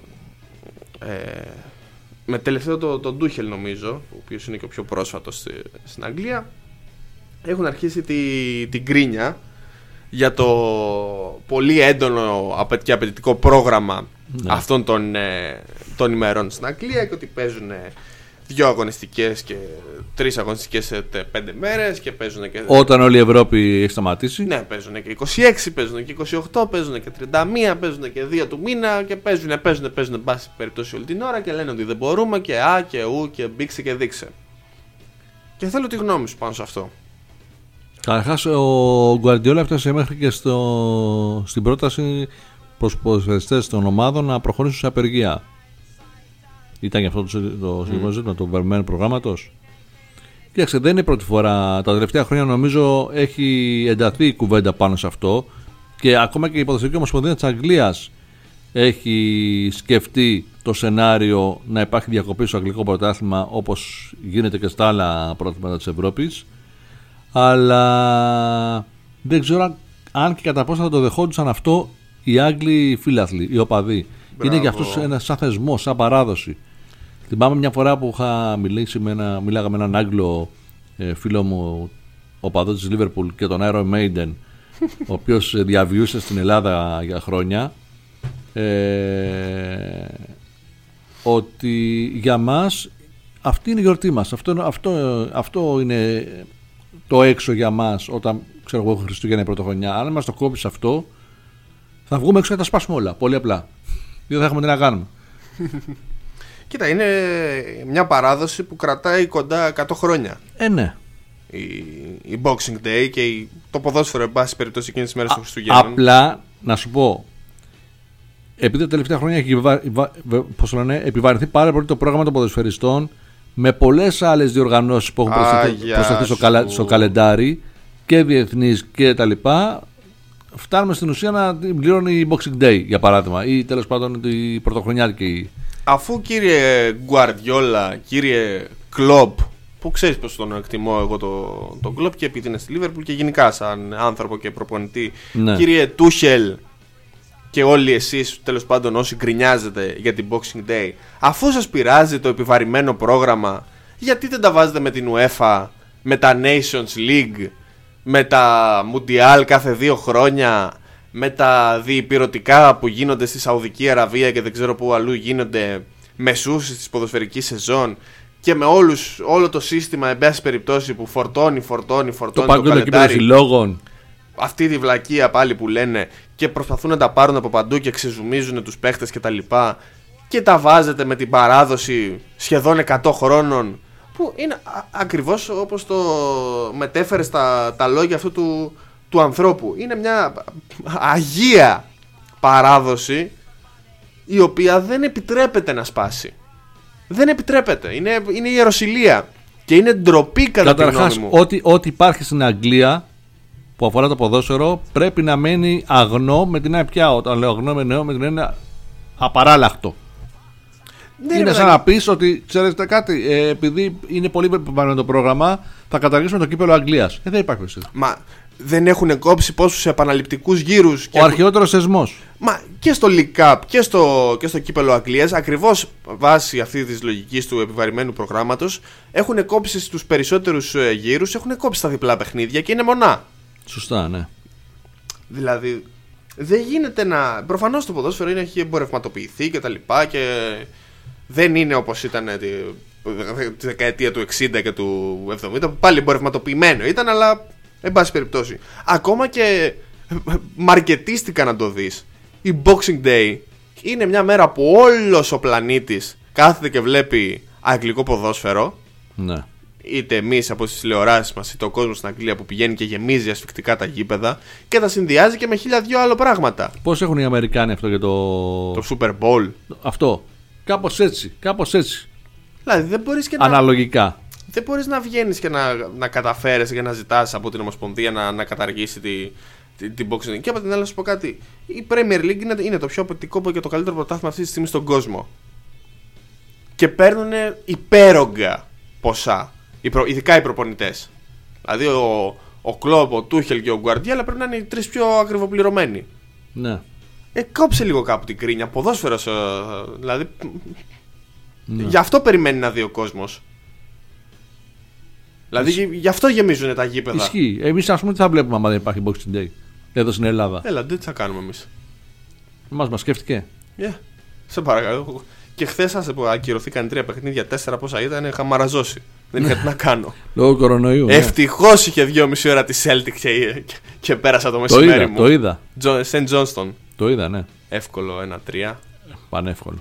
με τελευταίο τον Τούχελ νομίζω, ο οποίος είναι και ο πιο πρόσφατος στην Αγγλία, έχουν αρχίσει την κρίνια για το πολύ έντονο και απαιτητικό πρόγραμμα αυτών των ημερών στην Αγγλία και ότι παίζουν 2 αγωνιστικές και 3 αγωνιστικές σε 5 μέρες και παίζουν και... Όταν όλη η Ευρώπη έχει σταματήσει. Ναι, παίζουν και 26, παίζουν και 28, παίζουν και 31, παίζουν και 2 του μήνα και παίζουν μπάση περιπτώσει όλη την ώρα και λένε ότι δεν μπορούμε και και ου και μπήξε και δείξε. Και θέλω τη γνώμη σου πάνω σε αυτό. Καταρχάς ο Γκουαρντιόλα έφτασε μέχρι και στην πρόταση προς ποδοσφαιριστές των ομάδων να προχωρήσουν σε απεργία. Ήταν και αυτό το συγκεκριμένο ζήτημα του βαρμένου προγράμματος. Κοίταξε, δεν είναι η πρώτη φορά. Τα τελευταία χρόνια νομίζω έχει ενταθεί η κουβέντα πάνω σε αυτό και ακόμα και η Ποδοσφαιρική Ομοσπονδία της Αγγλίας έχει σκεφτεί το σενάριο να υπάρχει διακοπή στο αγγλικό πρωτάθλημα όπως γίνεται και στα άλλα πρωταθλήματα της Ευρώπης. Αλλά δεν ξέρω αν και κατά πόσο θα το δεχόντουσαν αυτό οι Άγγλοι φίλαθλοι, οι οπαδοί. Μπράβο. Είναι για αυτούς ένα σαν θεσμό, σαν παράδοση. Θυμάμαι μια φορά που είχα μιλάγα με έναν Άγγλο φίλο μου, οπαδό της Liverpool και τον Iron Maiden, ο οποίος διαβιούσε στην Ελλάδα για χρόνια, ότι για μας αυτή είναι η γιορτή μας. Αυτό είναι το έξω για μας όταν ξέρω εγώ Χριστούγεννα η Πρωτοχρονιά. Αν μας το κόψεις αυτό, θα βγούμε έξω και θα τα σπάσουμε όλα. Πολύ απλά. Δεν θα έχουμε τι να κάνουμε. Κοίτα, είναι μια παράδοση που κρατάει κοντά 100 χρόνια. Ναι. Η Boxing Day και το ποδόσφαιρο, εν πάση περιπτώσει, εκείνες τις μέρες των Χριστουγέννων. Απλά να σου πω, επειδή τα τελευταία χρόνια έχει επιβαρυνθεί πάρα πολύ το πρόγραμμα των ποδοσφαιριστών με πολλές άλλες διοργανώσεις που έχουν προσταθεί στο καλεντάρι και διεθνείς και τα λοιπά, φτάνουμε στην ουσία να την πληρώνει η Boxing Day για παράδειγμα ή τέλος πάντων η πρωτοχρονιάτικη. Αφού κύριε Γκουαρδιόλα, κύριε Κλοπ, που ξέρεις πως τον εκτιμώ εγώ τον Κλοπ και επειδή είναι στη Liverpool και γενικά σαν άνθρωπο και προπονητή, ναι. Κύριε Τούχελ και όλοι εσείς τέλος πάντων όσοι γκρινιάζετε για την Boxing Day, αφού σας πειράζει το επιβαρημένο πρόγραμμα, γιατί δεν τα βάζετε με την UEFA, με τα Nations League, με τα Mundial κάθε 2 χρόνια, με τα διυπηρωτικά που γίνονται στη Σαουδική Αραβία και δεν ξέρω πού αλλού γίνονται μεσούσεις της ποδοσφαιρικής σεζόν και με όλο το σύστημα εν πάση περιπτώσει που φορτώνει το καλεντάρι, συλλόγων. Αυτή τη βλακεία πάλι που λένε και προσπαθούν να τα πάρουν από παντού και ξεζουμίζουν τους παίχτες και τα λοιπά και τα βάζετε με την παράδοση σχεδόν 100 χρόνων που είναι ακριβώς όπως το μετέφερε τα λόγια αυτού του ανθρώπου. Είναι μια αγία παράδοση η οποία δεν επιτρέπεται να σπάσει. Δεν επιτρέπεται. Είναι ιεροσυλία και είναι ντροπή κατά τη γνώμη μου. Ό,τι υπάρχει στην Αγγλία που αφορά το ποδόσφαιρο πρέπει να μένει αγνό με την πια. Όταν λέω αγνό με την έννοια απαράλλαχτο. Ναι, είναι σαν να πεις ότι ξέρετε κάτι, επειδή είναι πολύ επιβαρημένο το πρόγραμμα, θα καταργήσουμε το κύπελλο Αγγλίας. Δεν υπάρχει περίπτωση. Μα δεν έχουν κόψει πόσους επαναληπτικούς γύρους. Ο αρχαιότερος θεσμός. Μα και στο League Cup και στο κύπελο Αγγλίας, ακριβώς βάσει αυτή της λογικής του επιβαρημένου προγράμματος, έχουν κόψει στους περισσότερους γύρους, έχουν κόψει στα διπλά παιχνίδια και είναι μονά. Σωστά, ναι. Δηλαδή, δεν γίνεται να. Προφανώς το ποδόσφαιρο έχει εμπορευματοποιηθεί και τα λοιπά και δεν είναι όπως ήταν τη δεκαετία του 60 και του 70, που πάλι εμπορευματοποιημένο ήταν, αλλά εν πάση περιπτώσει. Ακόμα και μαρκετίστηκα να το δεις. Η Boxing Day είναι μια μέρα που όλος ο πλανήτης κάθεται και βλέπει αγγλικό ποδόσφαιρο. Ναι. Είτε εμείς από τις τηλεοράσεις μας, είτε ο κόσμος στην Αγγλία που πηγαίνει και γεμίζει ασφυκτικά τα γήπεδα και τα συνδυάζει και με 1002 άλλο πράγματα. Πώς έχουν οι Αμερικάνοι αυτό για το Super Bowl. Αυτό. Κάπως έτσι. Δηλαδή δεν μπορείς και αναλογικά. Δεν μπορείς να βγαίνεις και να καταφέρεις και να ζητάς από την Ομοσπονδία να καταργήσει την boxing. Και από την άλλη να σου πω κάτι. Η Premier League είναι το πιο απαιτητικό και το καλύτερο πρωτάθλημα αυτή τη στιγμή στον κόσμο. Και παίρνουν υπέρογκα ποσά. Ειδικά οι προπονητές. Δηλαδή ο Κλόπ, ο Τούχελ και ο Γκουαρντιόλα πρέπει να είναι οι τρεις πιο ακριβοπληρωμένοι. Ναι. Κόψε λίγο κάπου την κρίνια. Ποδόσφαιρος. Δηλαδή. Ναι. Γι' αυτό περιμένει να δει ο κόσμος. Δηλαδή γι' αυτό γεμίζουν τα γήπεδα. Ισχύει. Εμείς ας πούμε τι θα βλέπουμε άμα δεν υπάρχει Boxing Day εδώ στην Ελλάδα. Έλα, τι θα κάνουμε εμείς. Μας σκέφτηκε. Σε παρακαλώ. Και χθες που ακυρωθήκαν 3 παιχνίδια, 4 πόσα ήταν, είχα μαραζώσει. Δεν είχα τι να κάνω. Λόγω κορονοϊού. Ευτυχώς είχε 2,5 ώρα τη Celtic και πέρασα το μεσημέρι μου. Το είδα. Σεντ Τζόνστον. Το είδα, ναι. Εύκολο 1-3. Πανεύκολο.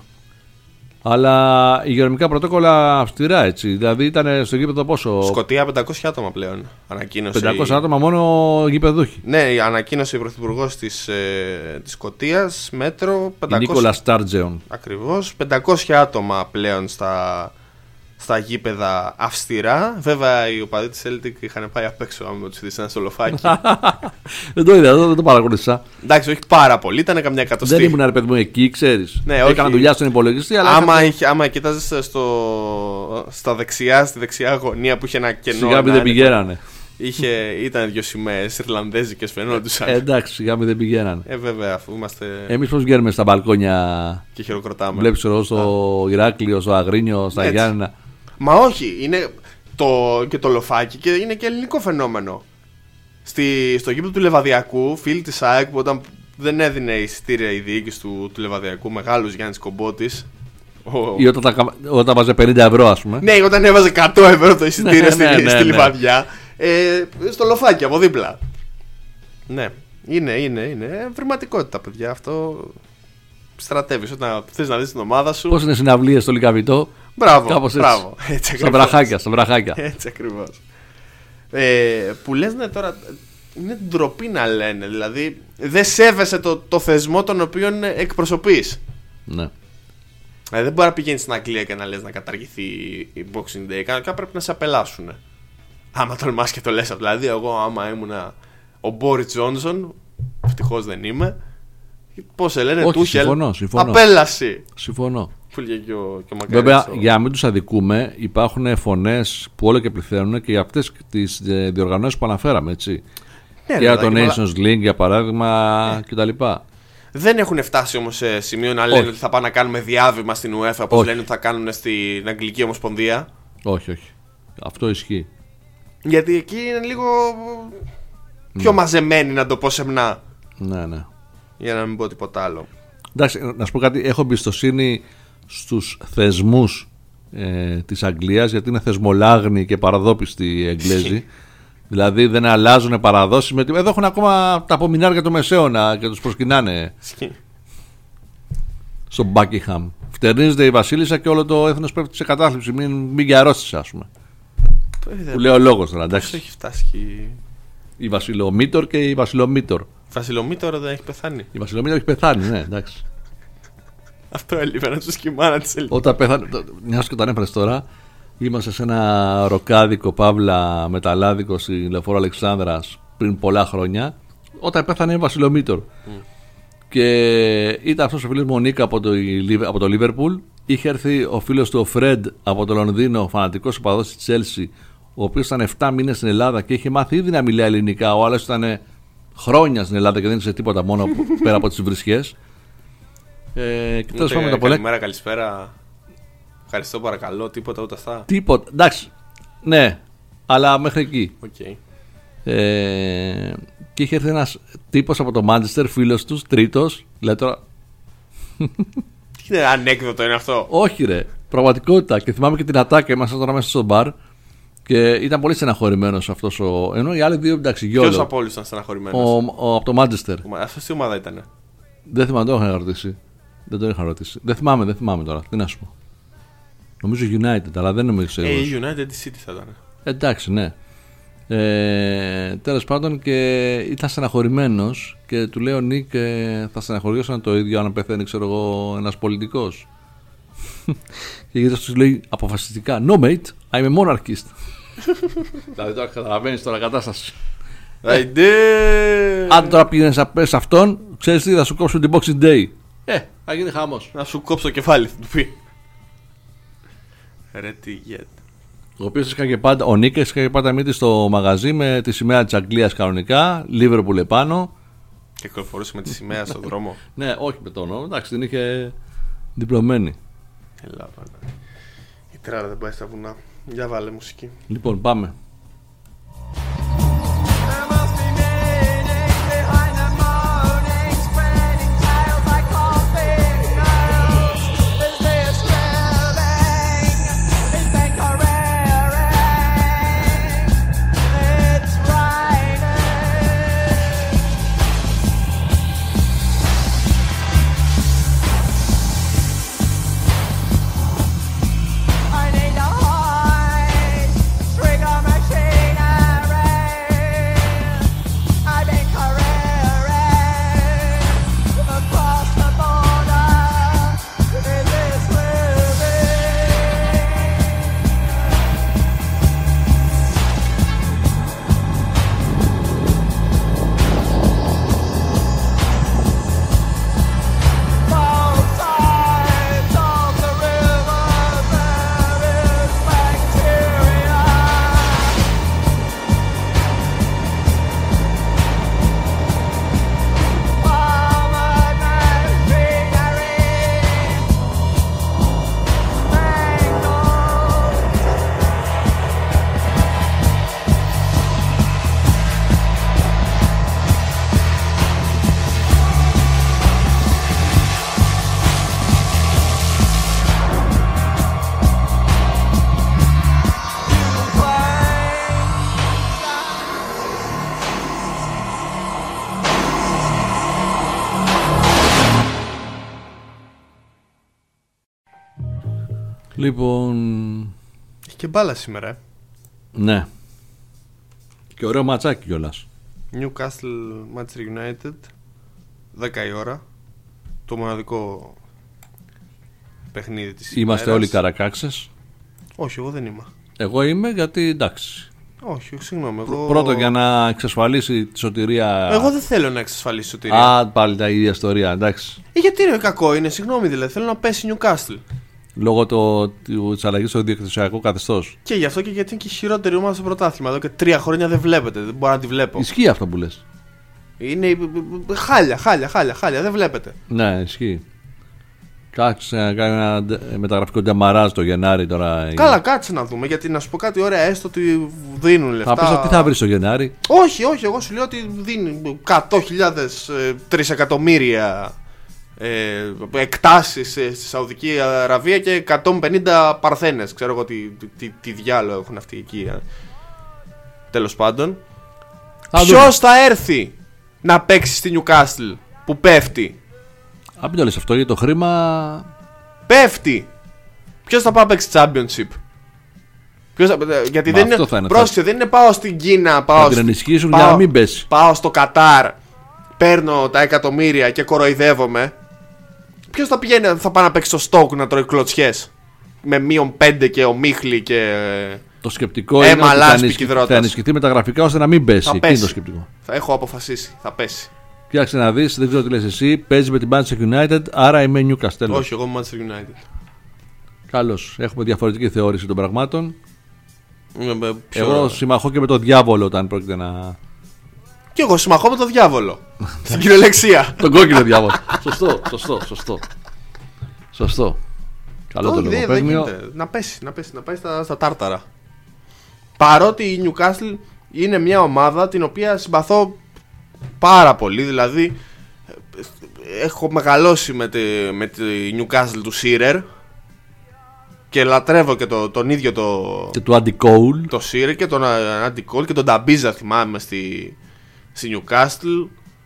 Αλλά υγειονομικά πρωτόκολλα αυστηρά, έτσι. Δηλαδή ήταν στο γήπεδο πόσο. Σκωτία 500 άτομα πλέον. Ανακοίνωσε. 500 άτομα μόνο γήπεδούχοι. Ναι, ανακοίνωσε η Πρωθυπουργός της Σκωτίας, μέτρο 500. Νίκολα Στάρτζεον. Ακριβώς. 500 άτομα πλέον στα γήπεδα αυστηρά. Βέβαια οι οπαδοί της Celtic είχαν πάει απ' έξω άμα τους είδες ένα στο λοφάκι. Δεν το είδα, δεν το παρακολούθησα. Εντάξει, όχι πάρα πολύ, ήταν καμιά εκατοστή. Δεν ήμουν ρε παιδί μου εκεί, ξέρεις. Ναι, έκανα δουλειά στον υπολογιστή. Αλλά άμα κοίταζες στα δεξιά, στη δεξιά γωνία που είχε ένα κενό. Σιγά μην δεν πηγαίνανε. Ήταν 2 σημαίες Ιρλανδέζικες φαινόντουσαν. Εντάξει, σιγά μην δεν πηγαίνανε. Βέβαια, αφού είμαστε. Εμείς πώς βγαίνουμε στα μπαλκόνια και χειροκροτάμε. Βλέπεις εδώ στο Ηράκλειο, στο Αγρίνιο, στα Γιάννενα. Μα όχι, είναι και το λοφάκι και είναι και ελληνικό φαινόμενο. Στο γήπεδο του Λεβαδιακού, φίλοι της ΑΕΚ που όταν δεν έδινε εισιτήρια η διοίκηση του Λεβαδιακού, μεγάλος Γιάννης Κομπότης. Ή όταν βάζε 50 ευρώ, ας πούμε. Ναι, όταν έβαζε 100 ευρώ το εισιτήριο στη Λιβαδιά. Στο λοφάκι από δίπλα. Ναι, είναι βρηματικότητα, παιδιά. Αυτό στρατεύεις όταν θες να δεις την ομάδα σου. Πώς είναι συναυλίες στο Λυκαβητό. Μπράβο. Στα βραχάκια. Έτσι ακριβώς. Που λες ναι, τώρα είναι ντροπή να λένε. Δηλαδή δεν σέβεσαι το θεσμό τον οποίο εκπροσωπείς. Ναι. Δεν μπορεί να πηγαίνεις στην Αγγλία και να λες να καταργηθεί η Boxing Day. Κανονικά πρέπει να σε απελάσουν. Άμα τολμάς και το λες. Δηλαδή εγώ άμα ήμουνα ο Μπόρις Τζόνσον, ευτυχώς δεν είμαι, πώς σε λένε, Τούχελ, συμφωνώ. απέλαση. Συμφωνώ. Βέβαια, για να μην τους αδικούμε, υπάρχουν φωνές που όλο και πληθαίνουν και για αυτές τις διοργανώσεις που αναφέραμε, έτσι. Ναι, και για το Nations League, για παράδειγμα, κτλ. Δεν έχουν φτάσει όμως σε σημείο να λένε ότι θα πάνε να κάνουμε διάβημα στην UEFA, όπως λένε ότι θα κάνουν στην Αγγλική Ομοσπονδία. Όχι. Αυτό ισχύει. Γιατί εκεί είναι λίγο πιο μαζεμένοι, να το πω σεμνά. Ναι. Για να μην πω τίποτα άλλο. Εντάξει, να σου πω κάτι. Έχω εμπιστοσύνη στους θεσμούς της Αγγλίας, γιατί είναι θεσμολάγνοι και παραδόπιστοι οι Εγγλέζοι. Δηλαδή δεν αλλάζουν παραδόσεις. Εδώ έχουν ακόμα τα απομεινάρια του Μεσαίωνα και τους προσκυνάνε στο Buckingham. Φτερνίζεται η Βασίλισσα και όλο το έθνος πέφτει σε κατάθλιψη. Μην γερώσεις, ας πούμε. Που λέει ο λόγος τώρα, εντάξει. Έχει φτάσει η Βασιλομήτωρ και η Βασιλομήτωρ. Η Βασιλομήτωρ δεν έχει πεθάνει. Η Βασιλομήτωρ έχει πεθάνει, ναι, εντάξει. Αυτό έλειπε να του σκυμάνα τη Ελπίδα. Όταν πέθανε, μιας και τον έφερες τώρα, είμαστε σε ένα ροκάδικο παύλα μεταλλάδικο στη Λεωφόρο Αλεξάνδρας πριν πολλά χρόνια. Όταν πέθανε η Βασιλομήτωρ. Και ήταν αυτός ο φίλος μου ο Νίκα από το Λίβερπουλ. Είχε έρθει ο φίλος του ο Φρεντ από το Λονδίνο, φανατικός οπαδός της Chelsea, ο οποίος ήταν 7 μήνες στην Ελλάδα και είχε μάθει ήδη να μιλάει ελληνικά. Ο άλλος ήταν χρόνια στην Ελλάδα και δεν ήξερε τίποτα μόνο πέρα από τις βρισιές. Και τέλος πάντων καλημέρα, καλησπέρα. Ευχαριστώ, παρακαλώ. Τίποτα ούτε αυτά. Τίποτα. Εντάξει. Ναι, αλλά μέχρι εκεί. Okay. Και είχε έρθει ένας τύπος από το Μάντσεστερ, φίλος τους, τρίτος. Λέει τώρα. Τι ανέκδοτο είναι αυτό? Όχι, ρε. Πραγματικότητα. Και θυμάμαι και την ατάκα. Ήμασταν τώρα μέσα στο μπαρ. Και ήταν πολύ στεναχωρημένος αυτός ο. Ενώ οι άλλοι δύο, εντάξει, γιόλο. Ποιος από όλους ήταν στεναχωρημένος? Από το Μάντσεστερ. Αυτός τι ομάδα ήτανε? Δεν θυμάμαι, δεν το είχα ρωτήσει. Δεν θυμάμαι τώρα. Τι να σου πω. Νομίζω United, αλλά δεν νομίζω. United τη City θα ήταν. Εντάξει, ναι. Τέλος πάντων, και ήταν στεναχωρημένος και του λέει ο Νίκ, θα στεναχωριώσαν το ίδιο αν πεθαίνει, ξέρω εγώ, ένας πολιτικός. Και γιατί αυτός του λέει αποφασιστικά, no mate, I'm a monarchist. Δηλαδή τώρα καταλαβαίνεις τώρα κατάσταση. Αν τώρα πήγαινες να πες αυτόν, ξέρεις τι, θα σου κόψω την Boxing Day. Θα γίνει χαμός. Να σου κόψω το κεφάλι, θα του πει. Ρε τι γίνεται. Ο οποίος ο Νίκας είχε πάντα μύτη στο μαγαζί με τη σημαία της Αγγλίας κανονικά, Liverpool επάνω. Και κυκλοφορούσε με τη σημαία στον δρόμο. Ναι, όχι με το όνομα, εντάξει, την είχε διπλωμένη. Έλα πάντα. Η τράρα δεν πάει στα βουνά. Για βάλε μουσική. Λοιπόν, πάμε. Λοιπόν. Έχει και μπάλα σήμερα. Ναι. Και ωραίο ματσάκι κιόλας. Newcastle Manchester United 10 η ώρα. Το μοναδικό παιχνίδι της ημέρας. Είμαστε όλοι καρακάξες. Όχι, εγώ δεν είμαι. Εγώ είμαι γιατί εντάξει. Όχι, συγγνώμη. Εγώ... Πρώτο για να εξασφαλίσει τη σωτηρία. Εγώ δεν θέλω να εξασφαλίσει τη σωτηρία. Πάλι τα ίδια ιστορία, εντάξει. Γιατί είναι κακό, είναι, συγγνώμη δηλαδή. Θέλω να πέσει Newcastle. Λόγω της αλλαγής στο διεκδικησιακό καθεστώς. Και γι' αυτό και γιατί είναι και η χειρότερη ομάδα στο πρωτάθλημα. Εδώ και 3 χρόνια δεν βλέπετε. Δεν μπορώ να τη βλέπω. Ισχύει αυτό που λες. Είναι χάλια. Δεν βλέπετε. Ναι, ισχύει. Κάτσε να κάνει ένα μεταγραφικό ντιαμαράζ το Γενάρη τώρα. Καλά, κάτσε να δούμε. Γιατί να σου πω κάτι ωραία, έστω ότι δίνουν λεφτά. Θα πεις τι θα βρει στο Γενάρη. Όχι, εγώ σου λέω ότι δίνουν 100.000 τρισεκατομμύρια εκτάσεις στη Σαουδική Αραβία και 150 παρθένες. Ξέρω εγώ τι διάλογο έχουν αυτοί εκεί. Τέλος πάντων, ποιος θα έρθει να παίξει στη Newcastle που πέφτει? Αν μην το λες αυτό, γιατί το χρήμα πέφτει. Ποιος θα πάει να παίξει Championship? Γιατί δεν είναι, πρόσεξε, δεν είναι πάω στην Κίνα, να την ενισχύσουν για να μην πέσει. Πάω στο Κατάρ, παίρνω τα εκατομμύρια και κοροϊδεύομαι. Ποιος θα πηγαίνει, θα πάει να παίξει στο Stoke να τρώει κλωτσιές με -5 και ομίχλη και το σκεπτικό είναι ότι θα ενισχυθεί μεταγραφικά ώστε να μην πέσει. Θα πέσει. Το σκεπτικό. Θα έχω αποφασίσει, θα πέσει. Κοίταξε να δεις, δεν ξέρω τι λες εσύ. Παίζει με την Manchester United, άρα είμαι Newcastle. Όχι, εγώ είμαι Manchester United. Καλώς, έχουμε διαφορετική θεώρηση των πραγμάτων. Εγώ συμμαχώ και με τον διάβολο όταν πρόκειται να. Και εγώ συμμαχώ με τον διάβολο. Στην κυριολεξία. Τον κόκκινο διάβολο. Σωστό. Καλό το λογοπαίγνιο. Να πάει στα τάρταρα. Παρότι η Newcastle είναι μια ομάδα την οποία συμπαθώ πάρα πολύ. Δηλαδή έχω μεγαλώσει με τη Newcastle του Shearer και λατρεύω και τον ίδιο και του Andy Cole. Το Shearer και τον Andy Cole και τον Νταμπίζα θυμάμαι στη Newcastle.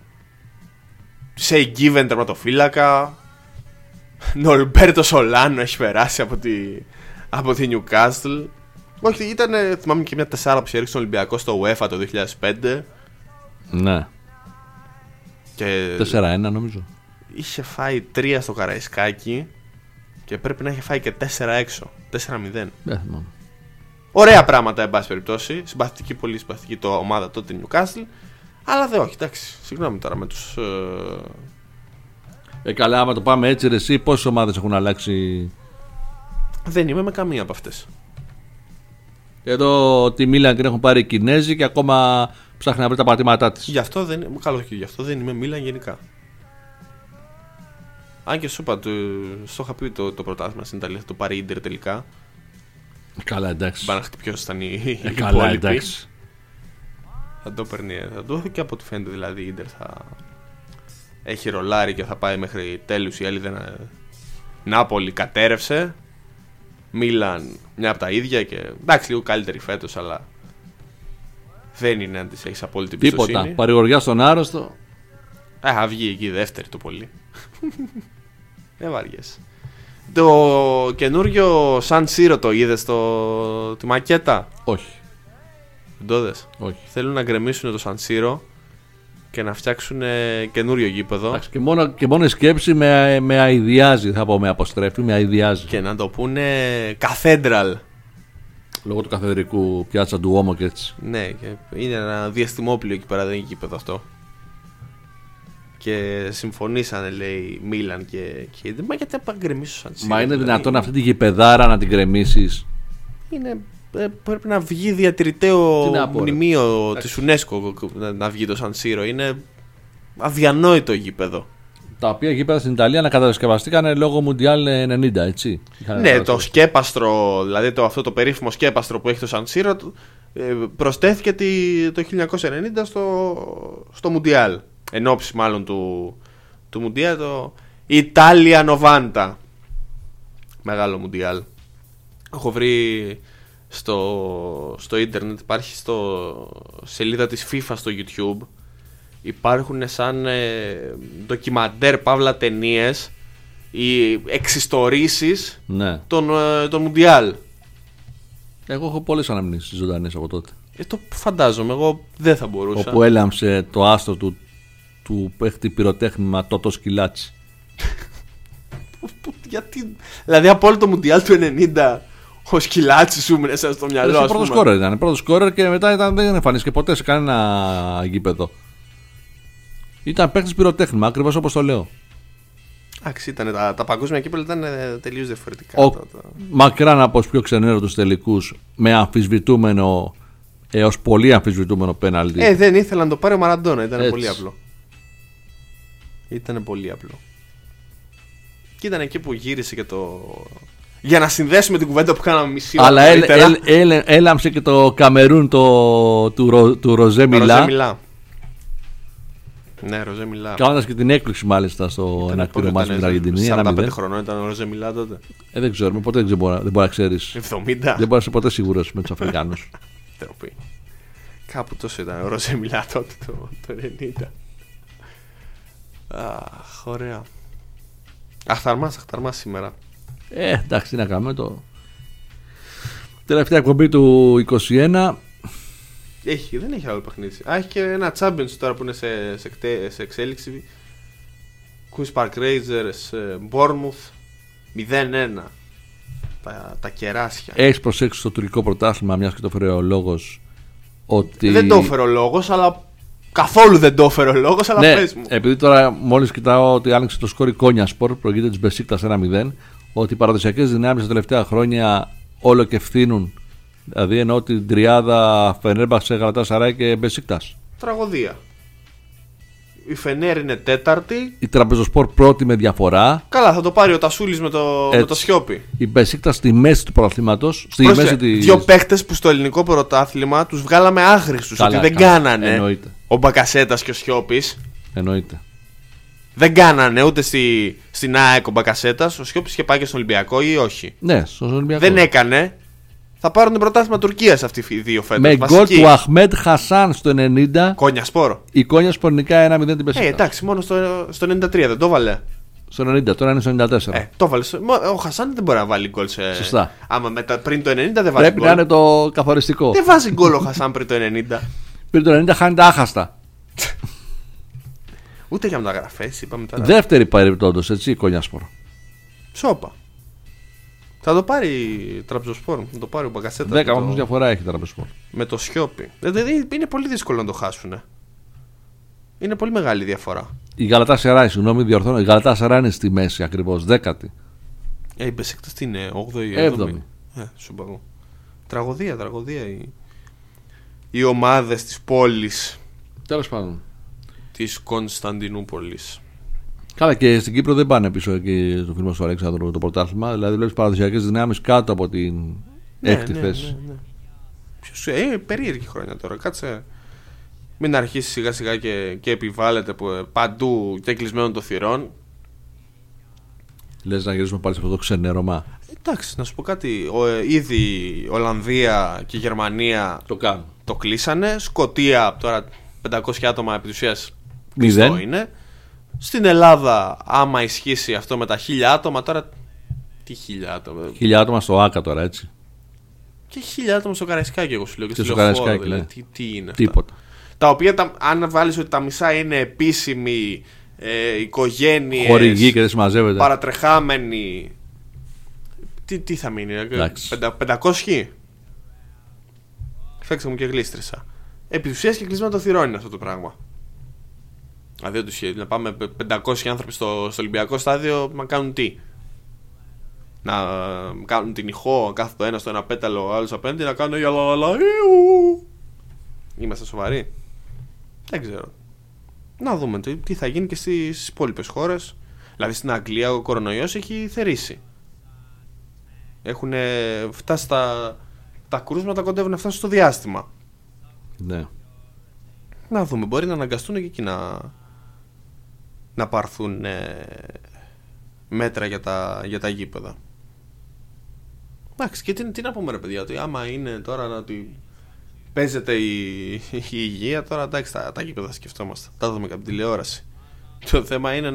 Σε Given τερματοφύλακα. Νορμπέρτο Σολάνο έχει περάσει από τη Newcastle. Όχι, ήταν, θυμάμαι και μια 4 που έριξε τον Ολυμπιακό στο UEFA το 2005. Ναι. Και 4-1 νομίζω. Είχε φάει 3 στο Καραϊσκάκι και πρέπει να είχε φάει και 4 έξω. 4-0. Ωραία πράγματα, εν πάση περιπτώσει. Συμπαθητική, πολύ συμπαθητική το ομάδα τότε η Newcastle. Αλλά δεν, όχι, εντάξει. Συγγνώμη τώρα με τους. Καλά, άμα το πάμε έτσι, ρε, εσύ πόσες ομάδες έχουν αλλάξει? Δεν είμαι με καμία από αυτές. Εδώ τη Μίλαν την έχουν πάρει οι Κινέζοι και ακόμα ψάχνει να βρει τα πατήματά της. Γι' αυτό δεν είμαι Μίλαν γενικά. Αν και σου είπα, στο είχα πει το πρωτάθλημα στην Ιταλία, θα το πάρει η Ίντερ τελικά. Καλά, εντάξει. Πάνε να χτυπιώσει ποιος ήταν η καλά, εντάξει. Θα το παίρνει, θα το δω και από ό,τι φαίνεται, δηλαδή η Ίντερ θα έχει ρολάρει και θα πάει μέχρι τέλους. Η άλλη δεν. Νάπολη κατέρευσε. Μίλαν μια από τα ίδια και εντάξει, λίγο καλύτερη φέτος, αλλά δεν είναι αν της έχεις απόλυτη εμπιστοσύνη. Τίποτα. Παρηγοριά στον άρρωστο. Θα βγει εκεί δεύτερη το πολύ. Δεν βαριέσαι. Το καινούριο Σαν Σύρο το είδες τη μακέτα? Όχι. Δεν το είδες? Όχι. Θέλουν να γκρεμίσουν το Σαν Σύρο και να φτιάξουν καινούριο γήπεδο. Εντάξει, και μόνο η σκέψη με αηδιάζει, θα πω, με αποστρέφει, με αηδιάζει. Και να το πούνε Cathedral. Λόγω του καθεδρικού πιάτσα του Όμο και έτσι. Ναι, και είναι ένα διαστημόπλιο εκεί πέρα, δεν είναι γήπεδο αυτό. Και συμφωνήσανε, λέει, Μίλαν και μα γιατί να γκρεμίσω Σαν Σύρο? Μα είναι δυνατόν αυτή τη γηπεδάρα να την γκρεμίσεις? Είναι, πρέπει να βγει διατηρηταίο μνημείο της UNESCO να βγει το Σαν Σύρο. Είναι αδιανόητο γήπεδο. Τα οποία γήπεδα στην Ιταλία ανακατασκευαστήκαν λόγω Μουντιάλ 90, έτσι. Ναι, το σκέπαστρο, δηλαδή αυτό το περίφημο σκέπαστρο που έχει το Σαν Σύρο προσθέθηκε το 1990 στο Μουντιάλ. Εν ώψη μάλλον του Μουντιάλ, το Italia 90. Μεγάλο Μουντιάλ. Έχω βρει στο ίντερνετ, υπάρχει στο σελίδα της FIFA στο YouTube, υπάρχουν σαν ντοκιμαντέρ παύλα ταινίες οι εξιστορήσεις, ναι, των Μουντιάλ. Εγώ έχω πολλές αναμνήσεις ζωντανές από τότε. Το φαντάζομαι, εγώ δεν θα μπορούσα. Όπου έλαμψε το άστρο του παίχτη πυροτέχνημα Τότο Σκυλάτσι. Γιατί, δηλαδή από όλο το Μουντιάλ του 90 ο Σκυλάτσι σου μείνε στο μυαλό? Πρώτο σκόρερ ήταν. Πρώτο σκόρερ και μετά δεν εμφανίστηκε ποτέ σε κανένα γήπεδο. Ήταν παίχτης πυροτέχνημα, ακριβώς όπως το λέω. Εντάξει, τα παγκόσμια κύπελλα ήταν τελείως διαφορετικά. Μακράν από τους πιο ξενέρωτους τελικούς, με αμφισβητούμενο έως πολύ αμφισβητούμενο πέναλτι. Δεν ήθελα να το πάρει ο Μαραντόνα, ήταν πολύ απλό. Ήταν πολύ απλό. Και ήταν εκεί που γύρισε και το. Για να συνδέσουμε την κουβέντα που κάναμε μισή ώρα. Αλλά έλαμψε και το Καμερούν του Ροζέ Μιλά. Ναι, Ροζέ Μιλά. Κάνοντας και την έκπληξη μάλιστα στο ενακτήριο μάτς με την Αργεντινή. 45 χρονών ήταν ο Ροζέ Μιλά τότε. Δεν ξέρουμε, ποτέ δεν μπορεί να ξέρεις. 70. Δεν μπορεί να είσαι ποτέ σίγουρος με τους Αφρικάνους. Τροπή. Κάπου τόσο ήταν ο Ροζέ Μιλά τότε το 90. Αχ, ωραία. Αχταρμάς σήμερα. Εντάξει, τι να κάνουμε το. Τελευταία εκπομπή του 21. Δεν έχει άλλο παιχνίδι. Έχει και ένα Champions τώρα που είναι σε εξέλιξη. Queen's Park Rangers, Bournemouth 0-1. Τα κεράσια. Έχεις προσέξει το τουρκικό πρωτάθλημα, μιας και το έφερε ο λόγος ότι. Δεν το έφερε ο λόγος, αλλά. Καθόλου δεν το έφερε ο λόγος, αλλά πες μου. Επειδή τώρα μόλις κοιτάω ότι άνοιξε το σκορ η Κόνιασπορ, προηγείται της Μπεσίκτας 1-0, ότι οι παραδοσιακές δυνάμεις τα τελευταία χρόνια όλο και φθήνουν Δηλαδή εννοώ την τριάδα Φενέρμπαχτσε, Γαλατασαράι και Μπεσίκτας. Τραγωδία. Η Φενέρ είναι τέταρτη. Η Τραμπεζοσπορ πρώτη με διαφορά. Καλά, θα το πάρει ο Τασούλης με το Σιώπη. Η Μπεσίκτας στη μέση του πρωταθλήματος. Δύο παίχτες που στο ελληνικό πρωτάθλημα τους βγάλαμε άχρηστους. Ότι δεν κάνανε. Εννοείται. Ο Μπακασέτας και ο Σιώπης. Εννοείται. Δεν κάνανε ούτε στην ΑΕΚ ο Μπακασέτας. Ο Σιώπης είχε πάει και στον Ολυμπιακό ή όχι? Ναι, στον Ολυμπιακό. Δεν έκανε. Θα πάρουν το πρωτάθλημα Τουρκίας αυτοί οι δύο φέτος. Με γκολ του Αχμέντ Χασάν στο 90. Κόνιασπορ. Η Κόνιασπορ νικάει 1-0 την Μπεσίκτας. Εντάξει, μόνο στο 93 δεν το βάλε. Στο 90, τώρα είναι στο 94. Το βάλε. Ο Χασάν δεν μπορεί να βάλει γκολ σε. Σωστά. Άμα πριν το 90 δεν βάζει γκολ. Πρέπει να είναι το καθοριστικό. Δεν βάζει γκολ ο Χασάν πριν το 90. Πριν το 90 χάνει τα άχαστα. Ούτε για μεταγραφές είπαμε τώρα. Δεύτερη παρεμπιπτόντως, έτσι, η Κόνιασπορ. Σόπα. Θα το πάρει η Τραμπζοσπορ, θα το πάρει ο Μπαγκασέτα. 10 βαθμούς διαφορά έχει η Τραμπζοσπορ. Με το Σιώπη. Είναι πολύ δύσκολο να το χάσουν. Είναι πολύ μεγάλη διαφορά. Η Γαλατάσαράι, συγγνώμη, διορθώνω. Η Γαλατάσαράι είναι στη μέση ακριβώς, 10η. Η Μπεσίκτας τι είναι, 8η, 7η. Σου πω. Τραγωδία. Οι ομάδες της πόλης. Τέλος πάντων. Της Κωνσταντινούπολης. Καλά, και στην Κύπρο δεν πάνε πίσω εκεί στο φίλο του Αλέξανδρου το πρωτάθλημα. Δηλαδή βλέπει παραδοσιακές δυνάμεις κάτω από την έκτη θέση. Ναι. Περίεργη χρόνια τώρα. Κάτσε. Μην αρχίσει σιγά σιγά και επιβάλλεται παντού και κλεισμένο των θυρών. Λες να γυρίσουμε πάλι σε αυτό το ξενέρωμα? Εντάξει, να σου πω κάτι. Ήδη Ολλανδία και Γερμανία το κλείσανε. Σκωτία τώρα 500 άτομα επί της ουσίας κλειστό είναι. Στην Ελλάδα, άμα ισχύσει αυτό με τα 1000 άτομα, τώρα. Τι 1000 άτομα? 1000 άτομα στο ΆΚΑ τώρα, έτσι. Και 1000 άτομα στο Καραϊσκάκι, εγώ σου λέω. Και στο Καραϊσκάκι, δηλαδή. Τι είναι τίποτα. Αυτά. Τα οποία, αν βάλεις ότι τα μισά είναι επίσημοι, οικογένειες, χορηγοί και δεν συμμαζεύεται, παρατρεχάμενοι. Τι θα μείνει, 500? Φέξα μου και γλίστρισα. Επί της ουσίας και κλεισμένο το θυρών είναι αυτό το πράγμα. Δηλαδή να πάμε 500 άνθρωποι στο Ολυμπιακό στάδιο να κάνουν τι? Να κάνουν την ηχό, κάθεται το ένα στο ένα πέταλο, ο άλλος απέναντι, να κάνουν Είμαστε σοβαροί? Δεν ξέρω. Να δούμε τι θα γίνει και στις υπόλοιπες χώρες. Δηλαδή στην Αγγλία ο κορονοϊός έχει θερήσει. Έχουν φτάσει τα κρούσματα, κοντεύουν να φτάσουν στο διάστημα. Ναι. Να δούμε, μπορεί να αναγκαστούν και εκεί να πάρθουν μέτρα για τα γήπεδα. Εντάξει, και τι να πούμε ρε παιδιά, ότι άμα είναι τώρα να παίζεται η υγεία, τώρα εντάξει τα γήπεδα σκεφτόμαστε, τα δούμε και από την τηλεόραση. Το θέμα είναι